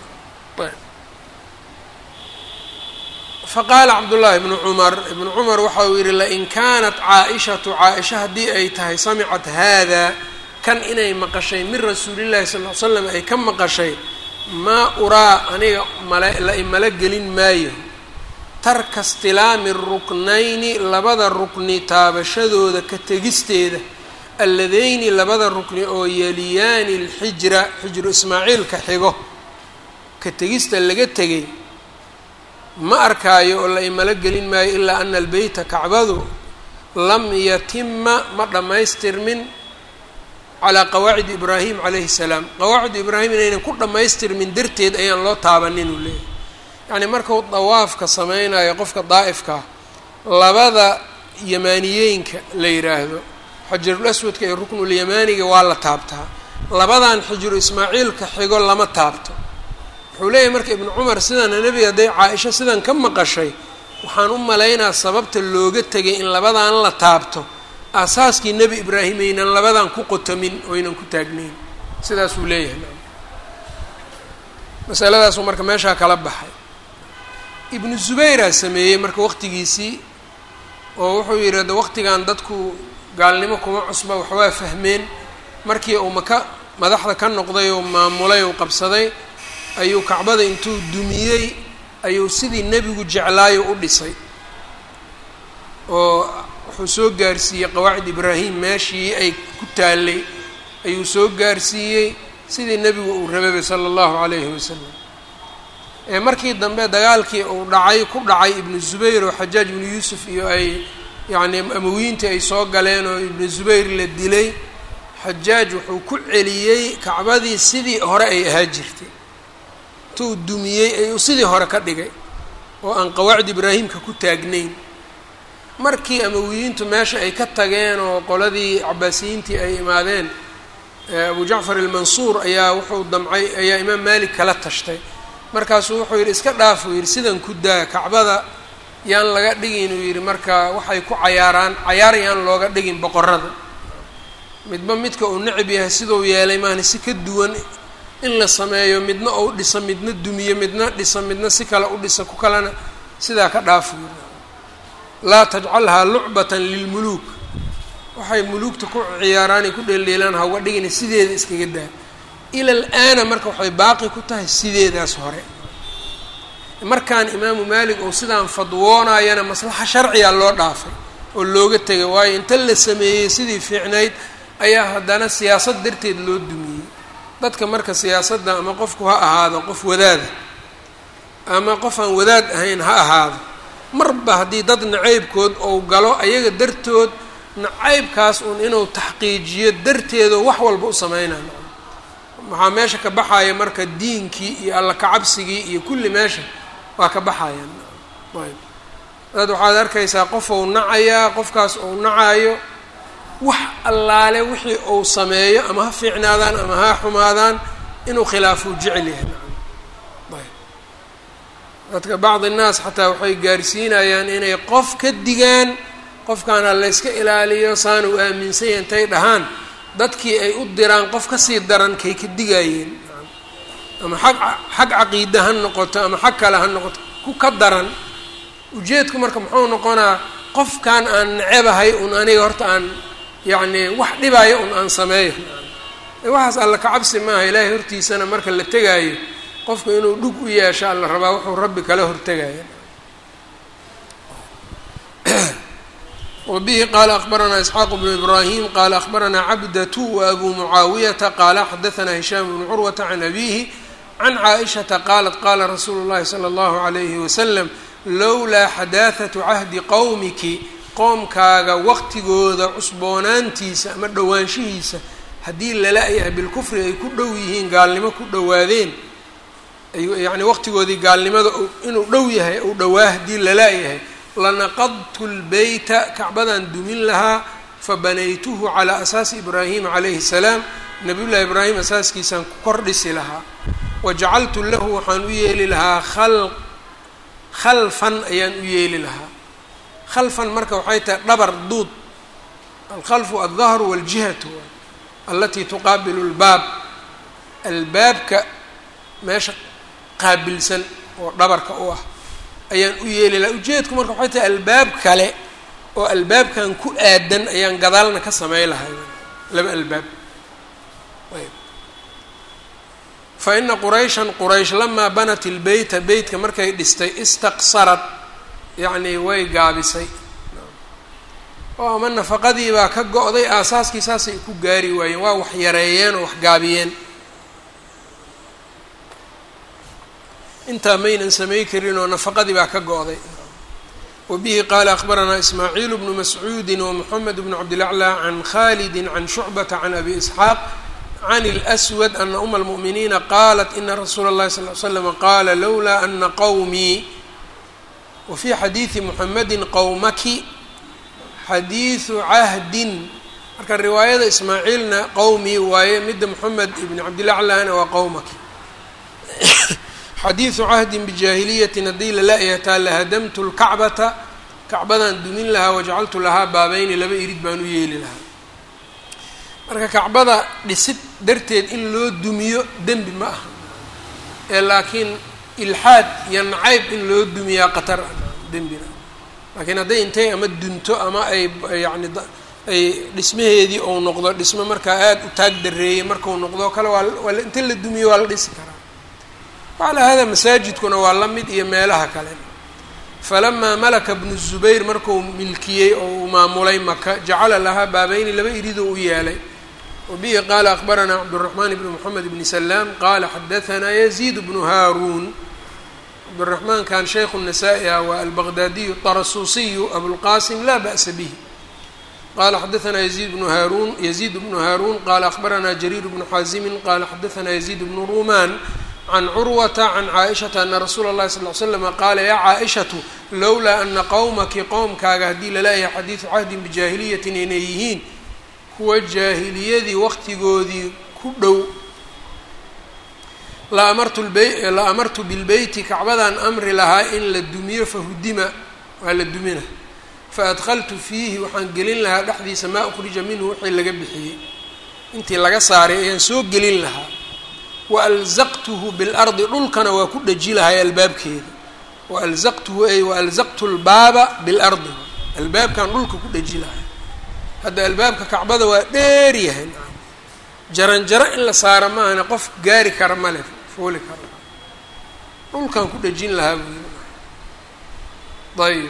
Speaker 1: faqaala cabdullaahi ibnu cumar waxa uu yihi lain kaanat caaishatu caaisha haddii ay tahay samicat haada kan inay maqashay min rasuulillahi sal ll ly slam ay ka maqashay maa uraa aniga la imala gelin maayo tarka istilaami ruknayni labada rukni taabashadooda ka tegisteeda alladayni labada rukni oo yaliyaani alxijra xijru ismaaciilka xigo ka tegista laga tegay ma arkaayo oo la imala gelin maayo ilaa ana albeyta kacbadu lam yatima ma dhammaystirmin calaa qawaacid ibraahim calayhi salaam qawaacid ibraahim inaynan ku dhammaystirmin darteed ayaan loo taabanin uu leeyahay yacni markuu dawaafka sameynayo qofka daa'ifkaa labada yamaaniyeenka la yidhaahdo xajarul aswadka iyo ruknulyamaaniga waa la taabtaa labadan xijru ismaaciilka xigo lama taabto wuxuu leeyahay marka ibnu cumar sidana nebiga hadday caaisha sidan ka maqashay waxaan u malaynaa sababta looga tegay in labadan la taabto asaaskii nebi ibraahim aynan labadan ku qotamin oynan ku taagnayn sidaasuu leeyahay masaladaasuu marka meeshaa kala baxay ibnu zubayraa sameeyey marka waqtigiisii oo wuxuu yidhi hadda waqtigan dadku gaalnimo kuma cusba waxwaa fahmeen markii uu maka madaxda ka noqday oo maamulay oo qabsaday ayuu kacbada intuu dumiyey ayuu sidii nebigu jeclaayo u dhisay oo wuxuu soo gaarsiiyey qawaacid ibraahim meeshii ay ku taallay ayuu soo gaarsiiyey sidii nebigu uu rababay sala allahu calayhi wasalam markii dambe dagaalkii uu ku dhacay ibnu zubayr oo xajaaj ibnu yuusuf iyo ay yacni amawiyiintii ay soo galeen oo ibnu zubayr la dilay xajaaj wuxuu ku celiyey kacbadii sidii hore ay ahaa jirtay intuu dumiyey ayuu sidii hore ka dhigay oo aan qawaacid ibraahimka ku taagnayn markii amawiyiintu meesha ay ka tageen oo qoladii cabaasiyiintii ay imaadeen abu jacfar almansuur ayaa wuxuu damcay ayaa imaam maalik kala tashtay markaasuu wuxuu yidhi iska dhaaf uu yidhi sidan ku daa kacbada yaan laga dhigin uu yidhi marka waxay ku cayaaraan cayaar yaan looga dhigin boqorada midba midka uu necab yahay siduu yeelay maana si ka duwan in la sameeyo midna ou dhisa midna dumiyo midna dhisa midna si kale u dhisa ku kalena sidaa ka dhaaf uu yidhi laa tajcalhaa lucbatan lilmuluuk waxay muluugta ku ciyaaraanay ku dheeldheelaan ha uga dhigina sideeda iskaga daa ila al-aana marka waxay baaqi ku tahay sideedaas hore markaan imaamu maalik oo sidaan fadwoonayana maslaxa sharciga loo dhaafay oo looga tegay waayo inta la sameeyey sidii fiicnayd ayaa haddana siyaasad darteed loo dumiyey dadka marka siyaasadda ama qofku ha ahaado qof wadaada ama qof aan wadaad ahayn ha ahaado marba haddii dad nacaybkood ou galo ayaga dartood nacaybkaas uun inuu taxqiijiyo darteedo wax walba u sameynayo maxaa meesha ka baxaya marka diinkii iyo alla kacabsigii iyo kulli meesha waa ka baxayaan ayb dad waxaad arkaysaa qof ou nacayaa qofkaas ou nacayo wax allaale wixii uu sameeyo ama ha fiicnaadaan ama ha xumaadaan inuu khilaafuu jecel yahay ayb dadka bacdi innaas xataa waxay gaarsiinayaan inay qof ka digaan qofkaana layska ilaaliyo saana u aaminsan yahay intay dhahaan dadkii ay u diraan qof kasii daran kay ka digaayeen ama xag caqiida ha noqoto ama xag kale ha noqoto ku ka daran ujeedku marka muxuu noqonaa qofkan aan necebahay un aniga horta aan yacni wax dhibaayo un aan sameeyo waxaas alla ka cabsi maaha ilaahay hortiisana marka la tegaayo qofku inuu dhug u yeesho alla rabaa wuxuu rabbi kala hortegaya وبه qال أخبرنا إسحاq بن إبراهيم qال أخبرنا عبدة وأbو معاaوية qال xdثna هiشام بن عروة عن أبيه عن عائشةa qالت qاla رsuuل اللhi صلى الله عليه وسلم lowlaa xadاثة عهdi qowmiki qoomkaaga waqtigooda cusboonaantiisa ama dhowaanshihiisa haddii lala-yahay bilkufri ay ku dhow yihiin gaalnimo ku dhowaadeen yani waqtigoodii gaalnimada inuu dhow yahay ou dhowaa haddii lala-yahay lanaqadtu lbeyta kacbadan dumin lahaa fabanaytuhu calaa asaasi ibraahima calayhi salaam nabiyullahi ibraahim asaaskiisaan ku kor dhisi lahaa wajacaltu lahu waxaan u yeeli lahaa khalfan ayaan u yeeli lahaa khalfan marka waxay tahay dhabar duud alkhalfu aldahru waljihatu alatii tuqaabilu lbaab albaabka meesha qaabilsan oo dhabarka u ah ayaan u yeeli lahaa ujeedku marka waxay tahay albaab kale oo albaabkan ku aadan ayaan gadaalna ka samey lahay laba albaab ayb fa ina qurayshan quraysh lamaa banat ilbeyta beytka markay dhistay istaqsarad yacni way gaabisay oo ama nafaqadii baa ka go-day aasaaskii saasay ku gaari waayeen waa wax yareeyeen oo wax gaabiyeen intaa maynan samey karin oo nafaqadii baa ka go-day wabihi qaala akhbaranaa ismaaciil bnu mascuudi wmoxamed bnu cabdilaclى can khalidi can shucbata can abi isxaaq can اlأswad ana uma اlmu'miniina qaalat ina rasuula اllahi sal l slm qaala lowlaa ana qowmii wafii xadiidi muxamedi qowmaki xadiidu cahdin marka riwaayada ismaaciilna qowmii waaye midda moxamed ibn cabdilaclana waa qowmaki xadiidu cahdin bijaahiliyatin haddii lala-yataa lahadamtu lkacbata kacbadan dumin lahaa wajacaltu lahaa baabayni laba irid baan u yeeli lahaa marka kacbada dhisid darteed in loo dumiyo dembi ma aha ee laakiin ilxaad iyo nacayb in loo dumiyaa qatar ah dembina laakiin hadday intay ama dunto ama ay yani ay dhismaheedii ou noqdo dhismo markaa aada u taag dareeyey markau noqdo kale waa inta la dumiyo waa la dhisi karaa wacalaa hada masaajidkuna waa la mid iyo meelaha kale falamaa malaka bnu zubayr markuu milkiyey oo uu maamulay maka jacala lahaa baabayni laba iridoo u yeelay wabihi qaala akhbaranaa cabdالraxmaan bn moxamed bni salaam qaala xadahanaa yaziid bnu haaruun cabdالraxmaan kan shaykhu الnasaa-i ah waa albaqdaadiyu tarasuusiyu abulqasim laa ba'sa bih qala xadahanaa yaziid bnu haaruun qaala akhbaranaa jariir bnu xaasimin qaala xadahanaa yaziid bnu ruumaan can curwata can caaishata ana rasuula اllahi sal ly slama qaala yaa caaishatu lowlaa ana qowmaki qowmkaaga haddii laleeyahay xadiidu cahdin bijaahiliyatin inay yihiin kuwa jaahiliyadii waqtigoodii ku dhow la amartu bilbeyti kacbadaan amri lahaa in la dumiyo fahudima waa la dumina faadkaltu fiihi waxaan gelin lahaa dhexdiisa maa ukhrija minhu wixii laga bixiyey intii laga saaray ayaan soo gelin lahaa waalzaqtuhu bilardi dhulkana waa ku dhaji lahay albaabkeeda waalzaqtuhu ay waalzaqtu lbaaba bilardi albaabkan dhulka ku dhaji lahay hadda albaabka kacbada waa dheer yahay jaranjaro in la saaro maahana qof gaari kara male fooli kara dhulkan ku dhajin lahaa buu yiri ayb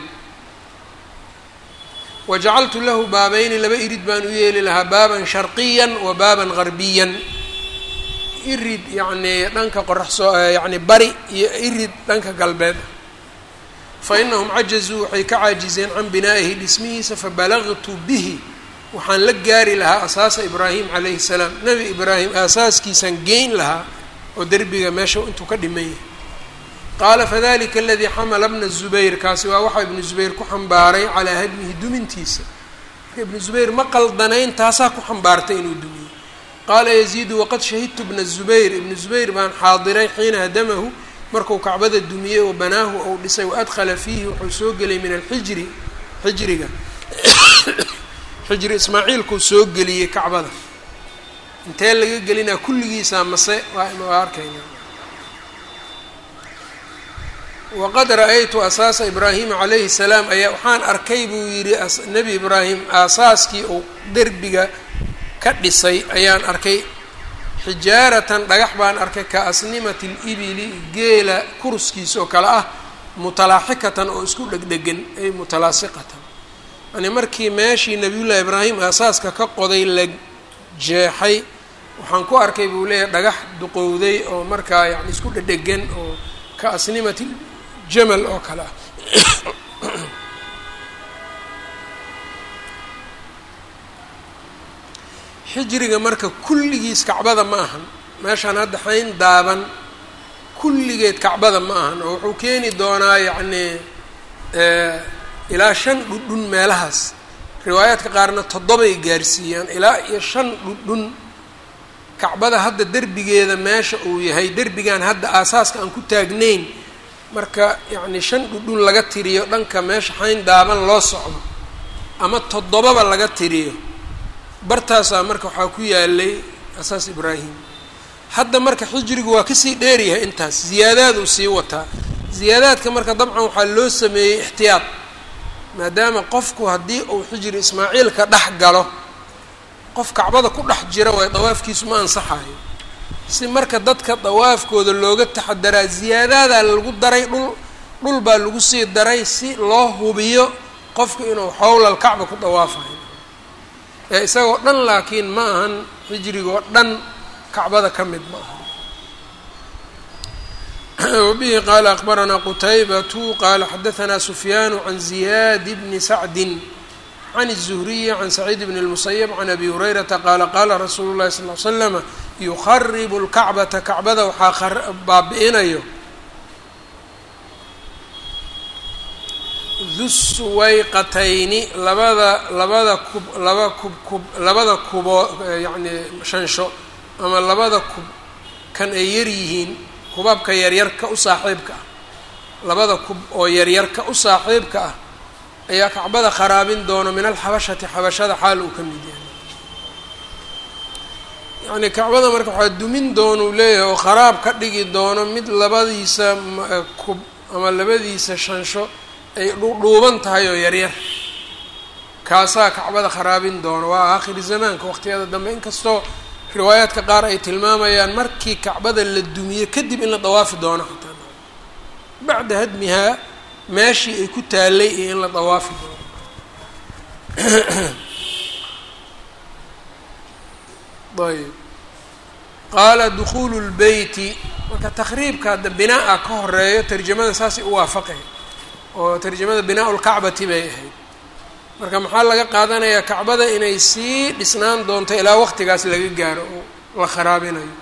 Speaker 1: wajacaltu lahu baabayni laba irid baan u yeeli lahaa baaban sharqiyan wa baaban garbiyan irid yacnii dhanka qoraxsoo yacni bari iyo irid dhanka galbeed fa inahum cajazuu waxay ka caajizeen can binaa'ihi dhismihiisa fabalagtu bihi waxaan la gaari lahaa asaasa ibraahim calayhi salaam nebi ibraahim aasaaskiisaan geyn lahaa oo derbiga meesha intuu ka dhiman yahay qaala fadalika aladii xamala bna zubayr kaasi waa waxaa ibnu zubayr ku xambaaray calaa hadmihi dumintiisa marka ibnu zubayr ma qaldanayn taasaa ku xambaartay inuu dumiyo qaala yaziidu waqad shahidtu bna zubayr ibnu zubayr baan xaadiray xiina hadamahu markuu kacbada dumiyey oo banaahu ou dhisay waadkhala fiihi wuxuu soo gelay min alxijri xijriga xijri ismaaciilkuu soo geliyey kacbada intee laga gelinaa kulligiisaa mase waa arkayna waqad ra-aytu asaasa ibraahima calayhi salaam ayaa waxaan arkay buu yidhi nebi ibraahim aasaaskii uu derbiga ka dhisay ayaan arkay xijaaratan dhagax baan arkay ka asnimati libili geela kuruskiisa oo kale ah mutalaaxikatan oo isku dhegdhegan ay mutalaasiqatan yani markii meeshii nabiyullaahi ibraahim aasaaska ka qoday la jeexay waxaan ku arkay buu leeyahay dhagax duqowday oo markaa yani isku dhedhegan oo ka asnimati jamal oo kale ah xijriga marka kulligiis kacbada ma ahan meeshaan hadda xayn daaban kulligeed kacbada ma ahan oo wuxuu keeni doonaa yacnii ilaa 5 dhudhun meelahaas riwaayaadka qaarna 7 ay gaarsiiyaan ilaa iyo 5 dhudhun kacbada hadda derbigeeda meesha uu yahay derbigan hadda aasaaska aan ku taagnayn marka yacni 5 dhudhun laga tiriyo dhanka meesha xayn daaban loo socdo ama 7ba laga tiriyo bartaasaa marka waxaa ku yaalay asaas ibraahim hadda marka xijrigu waa kasii dheeryahay intaas ziyaadaad uu sii wataa ziyaadaadka marka dabcan waxaa loo sameeyey ixtiyaad maadaama qofku haddii uu xijri ismaaciilka dhex galo qof kacbada ku dhex jira way dawaafkiisu ma ansaxayo si marka dadka dawaafkooda looga taxadaraa ziyaadaadaa lagu daray dhul baa lagu sii daray si loo hubiyo qofku inuu xowla alkacba ku dawaafayo isagoo dhan laakiin ma ahan xijrigoo dhan kacbada ka mid ma ahan wabihi qaala akbaranaa qutaybatu qaala xadahanaa sufyaanu can ziyaad bni sacdin can الzuhriyi can saciid bn اlmusayb can abi hurayrata qaala qaala rasuulu llahi sal ly slama yukharibu lkacbata kacbada waxaa baabi'inayo dusuwayqatayni labada kuboo yacni shansho ama labada kub kan ay yar yihiin kubabka yaryarka u saaxiibka ah labada kub oo yaryarka u saaxiibka ah ayaa kacbada kharaabin doono min alxabashati xabashada xaal uu ka mid yahay yacni kacbada marka waxaa dumin doonuu leeyahay oo kharaab ka dhigi doono mid labadiisa kub ama labadiisa shansho ay dhuuban tahay oo yaryar kaasaa kacbada kharaabin doono waa aakhiri zamaanka waqtiyada dambe inkastoo riwaayaadka qaar ay tilmaamayaan markii kacbada la dumiyo kadib in la dawaafi doono xataa bacda hadmihaa meeshii ay ku taalay iyo in la dawaafi doono ayb qaala dukuulu lbeyti marka takriibka hadda binaa-a ka horeeyo tarjamada saasay u waafaqay oo tarjamada binaa lkacbati bay ahayd marka maxaa laga qaadanayaa kacbada inay sii dhisnaan doonto ilaa waqtigaas laga gaaro oo la kharaabinayo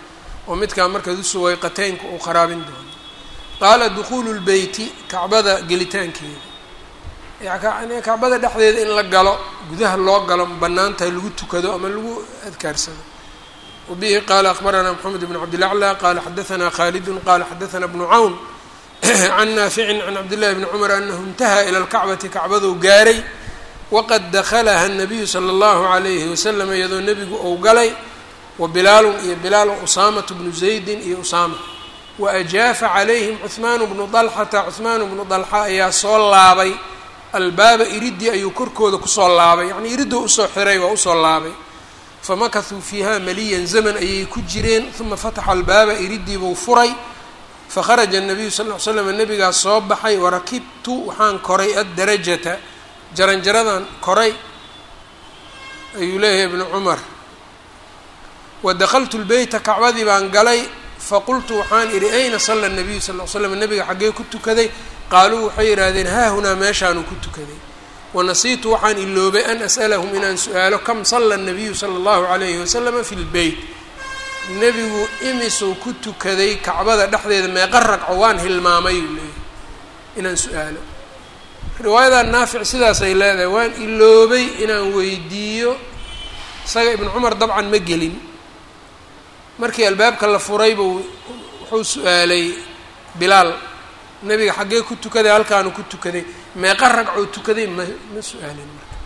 Speaker 1: oo midkaa marka dusuwayqataynka uu kharaabin doono. qaala dukhuulu lbeyti kacbada gelitaankeeda, yani kacbada dhexdeeda in la galo, gudaha loo galo banaantahay lagu tukado ama lagu adkaarsado. wabihi qaala akhbaranaa moxamed bn cabdilaclى qaala xadaanaa khaalidun qaala xadaanaa bnu cawn can naaficin can cabdillahi bni cumar anahu intahaa ila lkacbati kacbaduu gaaray waqad dakhalaha الnabiyu salى اllahu عalayhi wasalam iyadoo nebigu ou galay wa bilaalun iyo bilaal usaamatu bnu zaydin iyo usaama waajaafa calayhim cuhmaanu bnu dalxata, cuhmaanu bnu dalxa ayaa soo laabay albaaba iridii ayuu korkooda kusoo laabay, yacnii iridoo usoo xiray waa usoo laabay. famakahuu fiiha maliyan zaman ayay ku jireen, uma fataxa albaaba iridiibuu furay, fakharaja الnabiyu sal ll ly slam nabigaa soo baxay, warakibtu waxaan koray addarajata jaranjaradan koray ayuu leeyahay ibnu cumar, wadakaltu lbeyta kacbadii baan galay, faqultu waxaan idhi ayna sala الnabiyu sal ll ly slam nabiga xaggee ku tukaday? qaaluu waxay yidhaahdeen haahunaa meeshaanuu ku tukaday. wanasiitu waxaan iloobay an as'alahum inaan su-aalo kam sala الnabiyu sala اllahu عalayhi wasalama fi lbeyt, nebigu imisuu ku tukaday kacbada dhexdeeda meeqa ragco waan hilmaamay uu leeyahay inaan su-aalo. riwaayadan naafic sidaasay leedahay, waan iloobay inaan weydiiyo. isaga ibnu cumar dabcan ma gelin, markii albaabka la furay buu wuxuu su-aalay bilaal, nebiga xaggee ku tukaday? halkaanu ku tukaday. meeqa ragcoo tukaday ma su-aalin. marka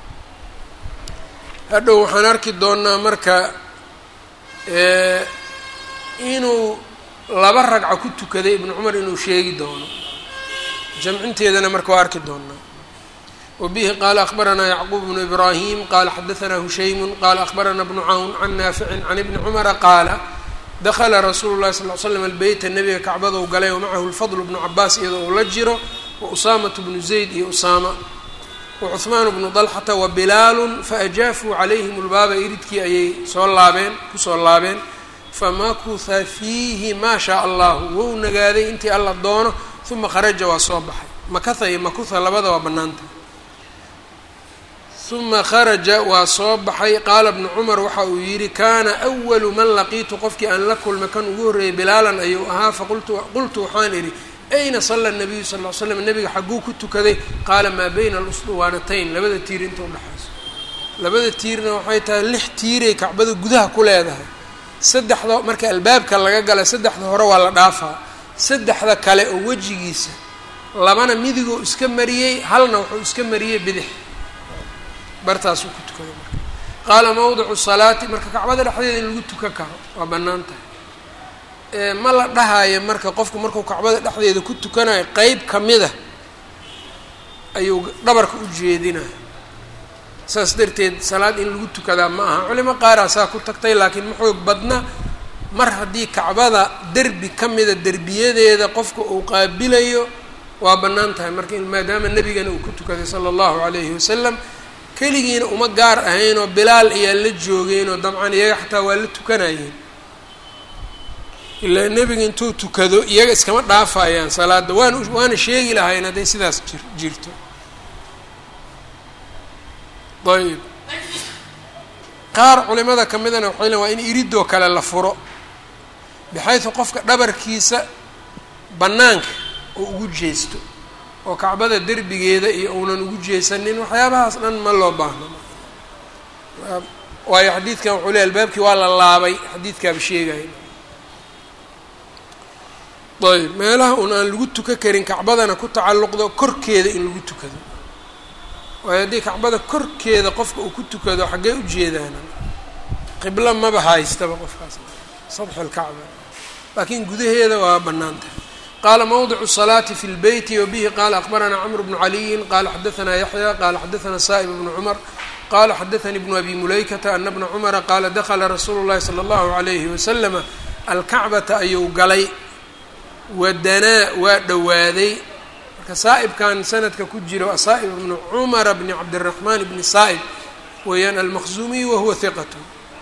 Speaker 1: hadhow waxaan arki doonaa marka inuu 2 ragco ku tukaday ibnu cumar inuu sheegi doono, jamcinteedana marka waa arki doonaa. wabihi qaala akhbaranaa yacquub bnu ibraahim qaala xadaanaa hushaymun qaala akhbaranaa bnu cawn can naaficin can ibni cumara qaala dakhala rasuulu llahi sal l slam albeyta, nebiga kacbadou galay, wamacahu lfadlu bnu cabaas iyadoo uu la jiro, wa usaamatu bnu zayd iyo usaama, wa cuhmaanu bnu dalxata wa bilaalun, faajaafuu calayhim lbaaba iridkii ayay kusoo laabeen, famakuha fiihi maa shaa allahu, wou nagaaday intii alla doono, uma kharaja waa soo baxay. makaha iyo makuha labada waa banaanta. uma kharaja waa soo baxay. qaala bnu cumar waxa uu yidhi kaana awalu man laqiitu, qofkii aan la kulmay kan ugu horreeyay bilaalan ayuu ahaa, qultu waxaan idhi ayna sala الnabiyu sal ll ly slam, nebiga xagguu ku tukaday? qaala maa bayna alusduwaanatayn, labada tiir inta udhexayso. labada tiirna waxay tahay 6 tiiray kacbada gudaha ku leedahay. 3 marka albaabka laga gala 3 hore waa la dhaafaa, 3 kale oo wejigiisa 2na midigoo iska mariyey, 1na wuxuu iska mariyey bidix, bartaasuu ku tukaday. marka qaala mawdicu salaati, marka kacbada dhexdeeda in lagu tukan karo waa bannaan tahay. ma la dhahaayo marka qofku markuu kacbada dhexdeeda ku tukanayo qeyb kamida ayuu dhabarka u jeedinaya, saas darteed salaad in lagu tukadaa ma aha. culimo qaaraasaa ku tagtay, laakiin ma xoog badna. mar haddii kacbada derbi kamida derbiyadeeda qofka uu qaabilayo waa bannaan tahay, marka maadaama nebigana uu ku tukaday sala allahu calayhi wasalam, keligiina uma gaar ahaynoo bilaal ayaa la joogeenoo dabcan iyaga xataa waa la tukanayeen, ilaa nebiga intuu tukado iyaga iskama dhaafayaan salaada, waana sheegi lahayn hadday sidaas jirto. ayb qaar culimada ka midana waxay leeyn waa in iridoo kale la furo, bixaysu qofka dhabarkiisa bannaanka oo ugu jeesto, oo kacbada derbigeeda iyo uunan ugu jeesanin. waxyaabahaas dhan ma loo baahno, waayo xadiidkan wuxuu leey albaabkii waa la laabay, xadiidkaaba sheegaya. ayb meelaha un aan lagu tukan karin kacbadana ku tacalluqdo korkeeda in lagu tukado, waayo haddii kacbada korkeeda qofka uu ku tukado xaggee u jeedaana qiblo maba haystaba qofkaas sadxu lkacba, laakiin gudaheeda waa bannaan tahay. qaala mawdicu salaati fi lbeyti, wabihi qaala akhbaranaa camr bnu caliyin qaala xadaanaa yaxya qaala xadaanaa saa'ib bnu cumar qaala xadaanii bnu abi mulaykata ana bna cumara qaala dakhala rasuulu llahi sala allahu calayhi wasalama alkacbata ayuu galay, wadanaa waa dhowaaday. marka saa'ibkan sanadka ku jira waa saa'ib bnu cumara bni cabdiraxmaan bni saa'ib weeyaan almaqzuumiy wahuwa hiqatu.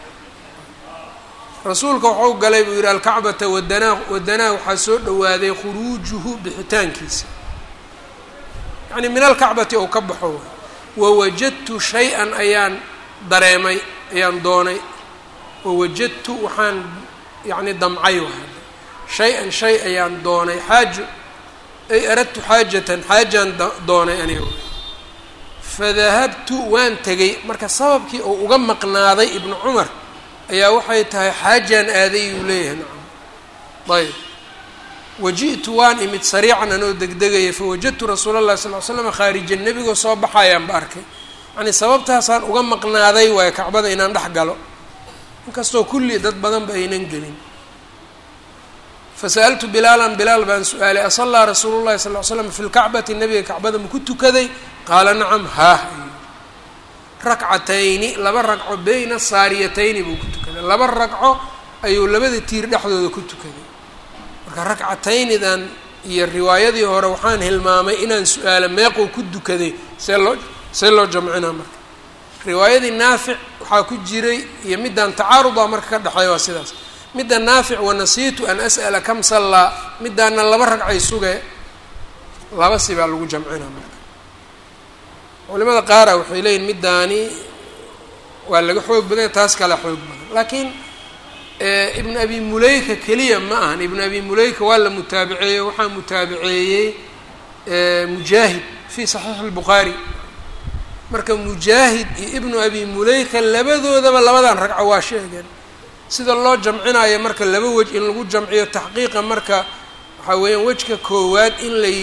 Speaker 1: rasuulka waxau galay buu yidhi alkacbata wadanaa waxaa soo dhowaaday khuruujuhu bixitaankiisa, yacni min alkacbati ou ka baxo. wawajadtu shay-an ayaan dareemay, ayaan doonay, wawajadtu waxaan yacni damcay waay shay-an shay ayaan doonay xaajo ay aradtu xaajatan xaajaan doonay aniga fadahabtu waan tegay marka sababkii uu uga maqnaaday ibnu cumar ayaa waxay tahay xaajaan aaday uu leeyahay nacam ayb waji'tu waan imid sariican anoo degdegaya fawajadtu rasuula allahi sal ly slam khaarijan nebigoo soo baxayaan ba arkay yani sababtaasaan uga maqnaaday waayo kacbada inaan dhex galo inkastoo kulli dad badan ba aynan gelin fasa'altu bilaalan bilaal baan su-aalay asallaa rasuulu llahi sal ly slam fi lkacbati nebiga kacbada maku tukaday qaala nacam haah rakcatayni laba ragco bayna saariyatayni buu ku tukaday laba ragco ayuu labada tiir dhexdooda ku tukaday marka rakcataynidan iyo riwaayadii hore waxaan hilmaamay inaan su-aalo meequu ku dukaday see loo jamcinaa marka riwaayadii naafic waxaa ku jiray iyo midaan tacaarudaa marka ka dhexeeya waa sidaas midda naafic wanasiitu an as'ala kam sallaa midaana laba ragcay sugee laba si baa lagu jamcinaa marka culimada qaara waxay leeyihin middaani waa laga xoog badanya taas kale xoog badan laakiin ibn abi mulayka keliya ma ahan ibn abi mulayka waa la mutaabiceeyey waxaa mutaabiceeyey mujaahid fi saxiix albukhaari marka mujaahid iyo ibnu abi mulayka labadoodaba labadan ragco waa sheegeen sida loo jamcinayo marka laba wej in lagu jamciyo taxqiiqa marka waxaa weeyaan wejka koowaad in la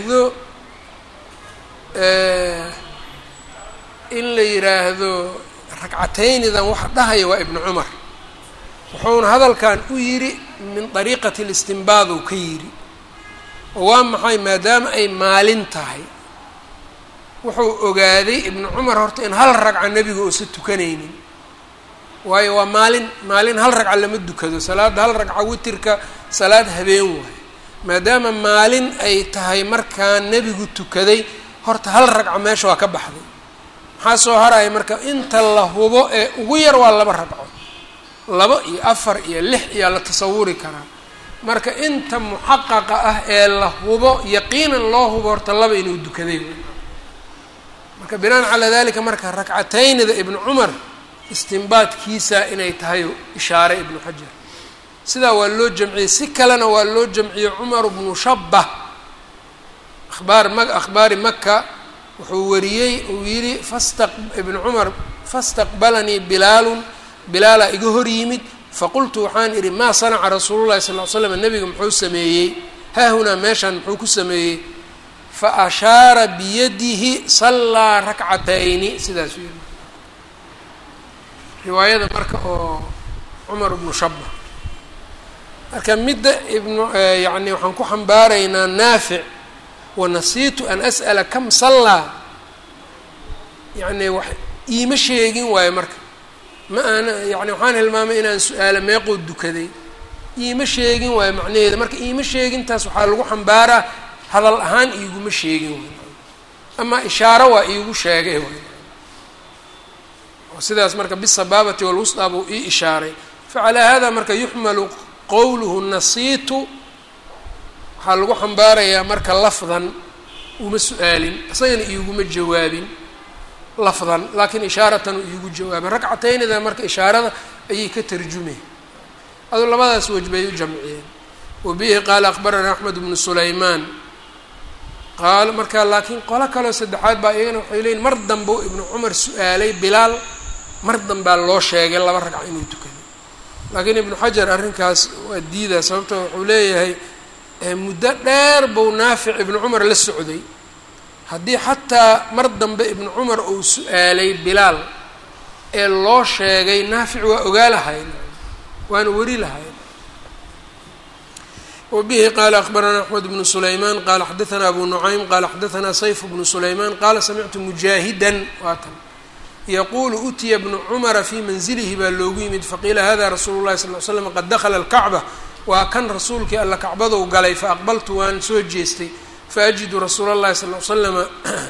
Speaker 1: yidhaahdo ragcataynidan waxa dhahaya waa ibnu cumar wuxuuna hadalkan u yidhi min dariiqati listinbaad uu ka yidhi oo waa maxay maadaama ay maalin tahay wuxuu ogaaday ibnu cumar horta in hal ragca nebiga uusa tukanaynin waayo waa maalin hal ragca lama dukado salaadda hal ragca witirka salaad habeen waayo maadaama maalin ay tahay markaa nebigu tukaday horta hal ragca meesha waa ka baxday maxaa soo haraya marka inta la hubo ee ugu yar waa laba ragco 2 iyo 4 iyo 6 iyaa la tasawuri karaa marka inta muxaqaqa ah ee la hubo yaqiinan loo hubo horta laba inuu dukaday marka binaan calaa dalika marka ragcataynida ibnu cumar istinbaadkiisa inay tahay ishaare ibnu xajar sidaa waa loo jamciyey si kalena waa loo jamciyey cumar bnu shabbah akhbaari maka wuxuu wariyey uu yidhi ibnu cumar fastaqbalanii bilaala iga hor yimid faqultu waxaan idhi maa sanaca rasuulu llahi sal ly slam nebiga muxuu sameeyey haahunaa meeshaan muxuu ku sameeyey fa ashaara biyadihi sallaa rakcatayni sidaas u yiri riwaayada marka oo cumar bnu shabbah marka midda yani waxaan ku xambaaraynaa naafic wanasiitu an as'ala kam sallaa yani wax iima sheegin waayo marka ma aana yani waxaan hilmaamay inaan su-aalo meequu dukaday iima sheegin waayo macnaheeda marka iima sheegintaas waxaa lagu xambaaraa hadal ahaan iiguma sheegin waay ama ishaaro waa iigu sheegay waay oo sidaas marka bisabaabati walwusطaa buu ii ishaaray facalaa hada marka yuxmalu qowluhu nasiitu waxaa lagu xambaarayaa marka lafdan uma su-aalin isagana iiguma jawaabin lafdan laakiin ishaaratan uu iigu jawaabay ragcataynida marka ishaarada ayay ka tarjumeen aduu labadaas wej bay u jamciyeen wabihi qaala akbaranaa axmed bnu sulaymaan qaal markaa laakiin qolo kaleo saddexaad baa iyagana waxay leeyiin mar dambeu ibnu cumar su-aalay bilaal mar danbaa loo sheegay laba ragca inuu tukaday laakiin ibnu xajar arrinkaas waa diidaa sababto wuxuu leeyahay muddo dheer buu naafic ibnu cumar la socday haddii xataa mar dambe ibnu cumar uu su-aalay bilaal ee loo sheegay naafic waa ogaa lahayn waana weri lahayn wabihi qaala akbaranaa axmed bnu sulaymaan qaala xadaanaa abu nucaym qaala xadaanaa sayf bnu sulaymaan qaala samictu mujaahidan waatan yaquulu utiya bnu cumara fii manzilihi baa loogu yimid faqiila hada rasuulu llahi sal l slam qad dakhala alkacba waa kan rasuulkii alla kacbadou galay faaqbaltu waan soo jeestay faajidu rasuula اllahi sal l slama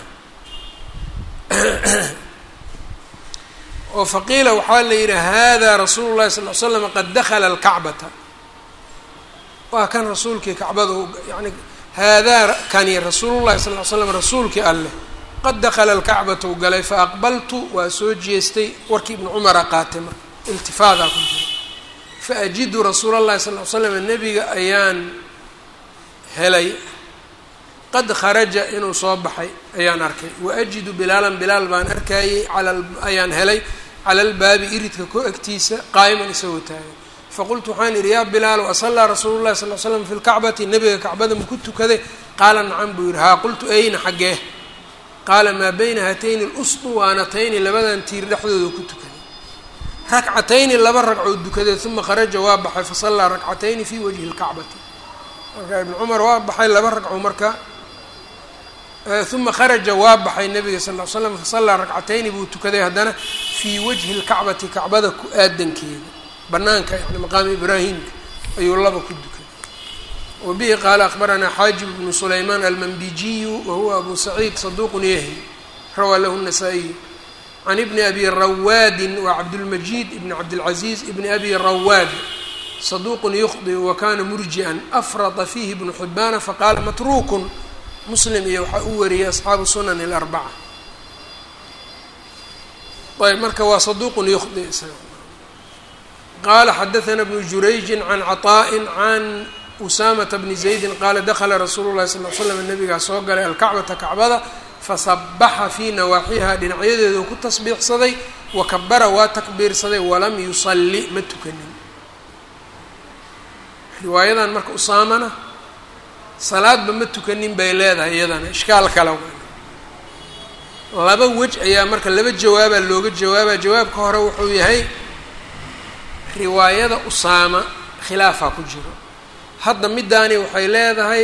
Speaker 1: oo faqiila waxaa la yidhi hada rasuulu llahi sal l slama qad dakhala alkacbata waa kan rasuulkii kacbada yani haadaa kani rasuulu llahi sal l slam rasuulkii alleh qad dakhala alkacbata u galay faaqbaltu waa soo jeestay warkii ibnu cumara qaatay marka iltifaadaa ku jira faajidu rasuula اllahi sal ly slam nebiga ayaan helay qad kharaja inuu soo baxay ayaan arkay waajidu bilaalan bilaal baan arkayey ayaan helay cala albaabi iridka ko agtiisa qaa'iman isagoo taagan faqultu waxaan idhi yaa bilaalu asallaa rasuulu llahi sal l slam fi lkacbati nebiga kacbada maku tukaday qaala nacam buu yidhi haa qultu ayna xaggee qaala maa bayna hatayni lusduwaanatayni labadan tiir dhexdooda ku tukaday rakcatayni laba ragcoo dukaday uma kharaja waa baxay fasallaa rakcatayni fii wajhi lkacbati marka ibnu cumar waa baxay laba ragco marka uma kharaja waa baxay nabiga sal ll ly slam fasallaa rakcatayni buu tukaday haddana fii wajhi lkacbati kacbada ku aadankeeda banaanka yani maqaami ibraahimka ayuu laba ku dukaday wabihi qaala akhbaranaa xaajib bnu sulaymaan almanbijiyu wahuwa abu saciid saduuqun yahi rawaa lahu الnasaa-iyu can ibni abi rawaadin wa cabdulmajiid ibni cabdilcaziiz ibni abi rawaad saduuqun yukhdi wa kana murji'an afrada fiihi ibnu xibaana faqaala matruukun muslim iyo waxaa u wariyay asxaabu sunan اlarbaca ayb marka waa saduuqun yukhdi qaala xadaثana bnu jurayji can caطaaءi can usaamata bni zaydin qaala dakla rasuulu llahi sal l slam nabigaa soo galay alkacbata kacbada fasabaxa fii nawaaxiha dhinacyadeedu ku tasbiixsaday wakabara waa takbiirsaday walam yusalli ma tukanin riwaayadan marka usaamana salaadba ma tukanin bay leedahay iyadana ishkaal kale laba wej ayaa marka laba jawaabaa looga jawaabaa jawaabka hore wuxuu yahay riwaayada usaama khilaafaa ku jiro hadda midaani waxay leedahay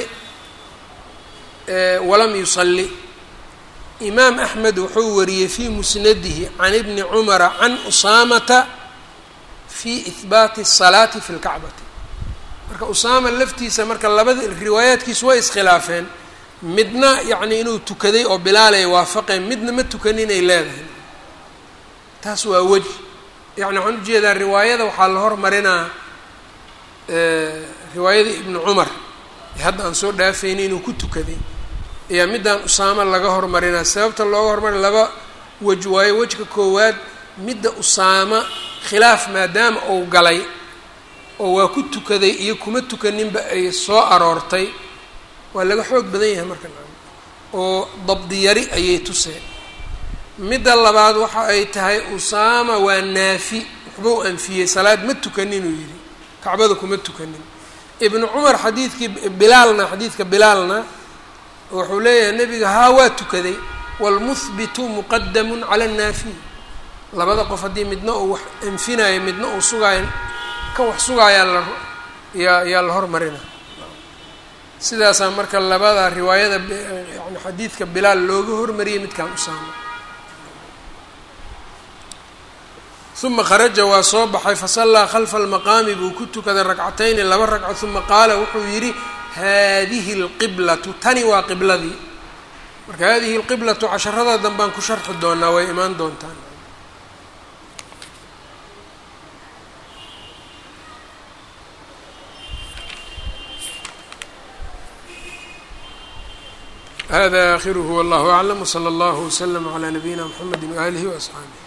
Speaker 1: walam yusalli imaam axmed wuxuu wariyey fii musnadihi can ibni cumara can usaamata fii ihbaati الsalaati fi اlkacbati marka usaama laftiisa marka labada riwaayaadkiisu way iskhilaafeen midna yacni inuu tukaday oo bilaal ay waafaqeen midna ma tukanin ay leedahay taas waa weji yani waxaan ujeedaa riwaayada waxaa la hormarinaa riwaayada ibnu cumar ee hadda aan soo dhaafayni inuu ku tukaday ayaa middaan usaama laga hormarinaa sababta looga hormaray laba wej waayo wejka koowaad midda usaama khilaaf maadaama uu galay oo waa ku tukaday iyo kuma tukaninba ay soo aroortay waa laga xoog badan yahay marka oo dabdiyari ayay tuseen midda labaad waxa ay tahay usaama waa naafi waxbuu anfiyey salaad ma tukanin uu yidhi kacbada kuma tukanin ibnu cumar xadiidka bilaalna wuxuu leeyahay nebiga haa waa tukaday waalmuhbitu muqadamun cala annaafi labada qof haddii midna uu wax anfinaayo midna uu sugaayo kan wax sugaayaa yaa la hormarina sidaasaa marka labada riwaayada yani xadiidka bilaal looga hormariyay midkaan usaama uma kharaja waa soo baxay fasallaa khalfa almaqaami buu ku tukaday rakcatayni laba ragco uma qaala wuxuu yidhi haadihi alqiblatu tani waa qibladii marka haadihi alqiblatu casharada danbaan ku sharxi doonaa way imaan doontaan hada akhiruhu wallahu aclam wslى اllah wslm عlى nabiyina mxamedi waalihi وaصxaabih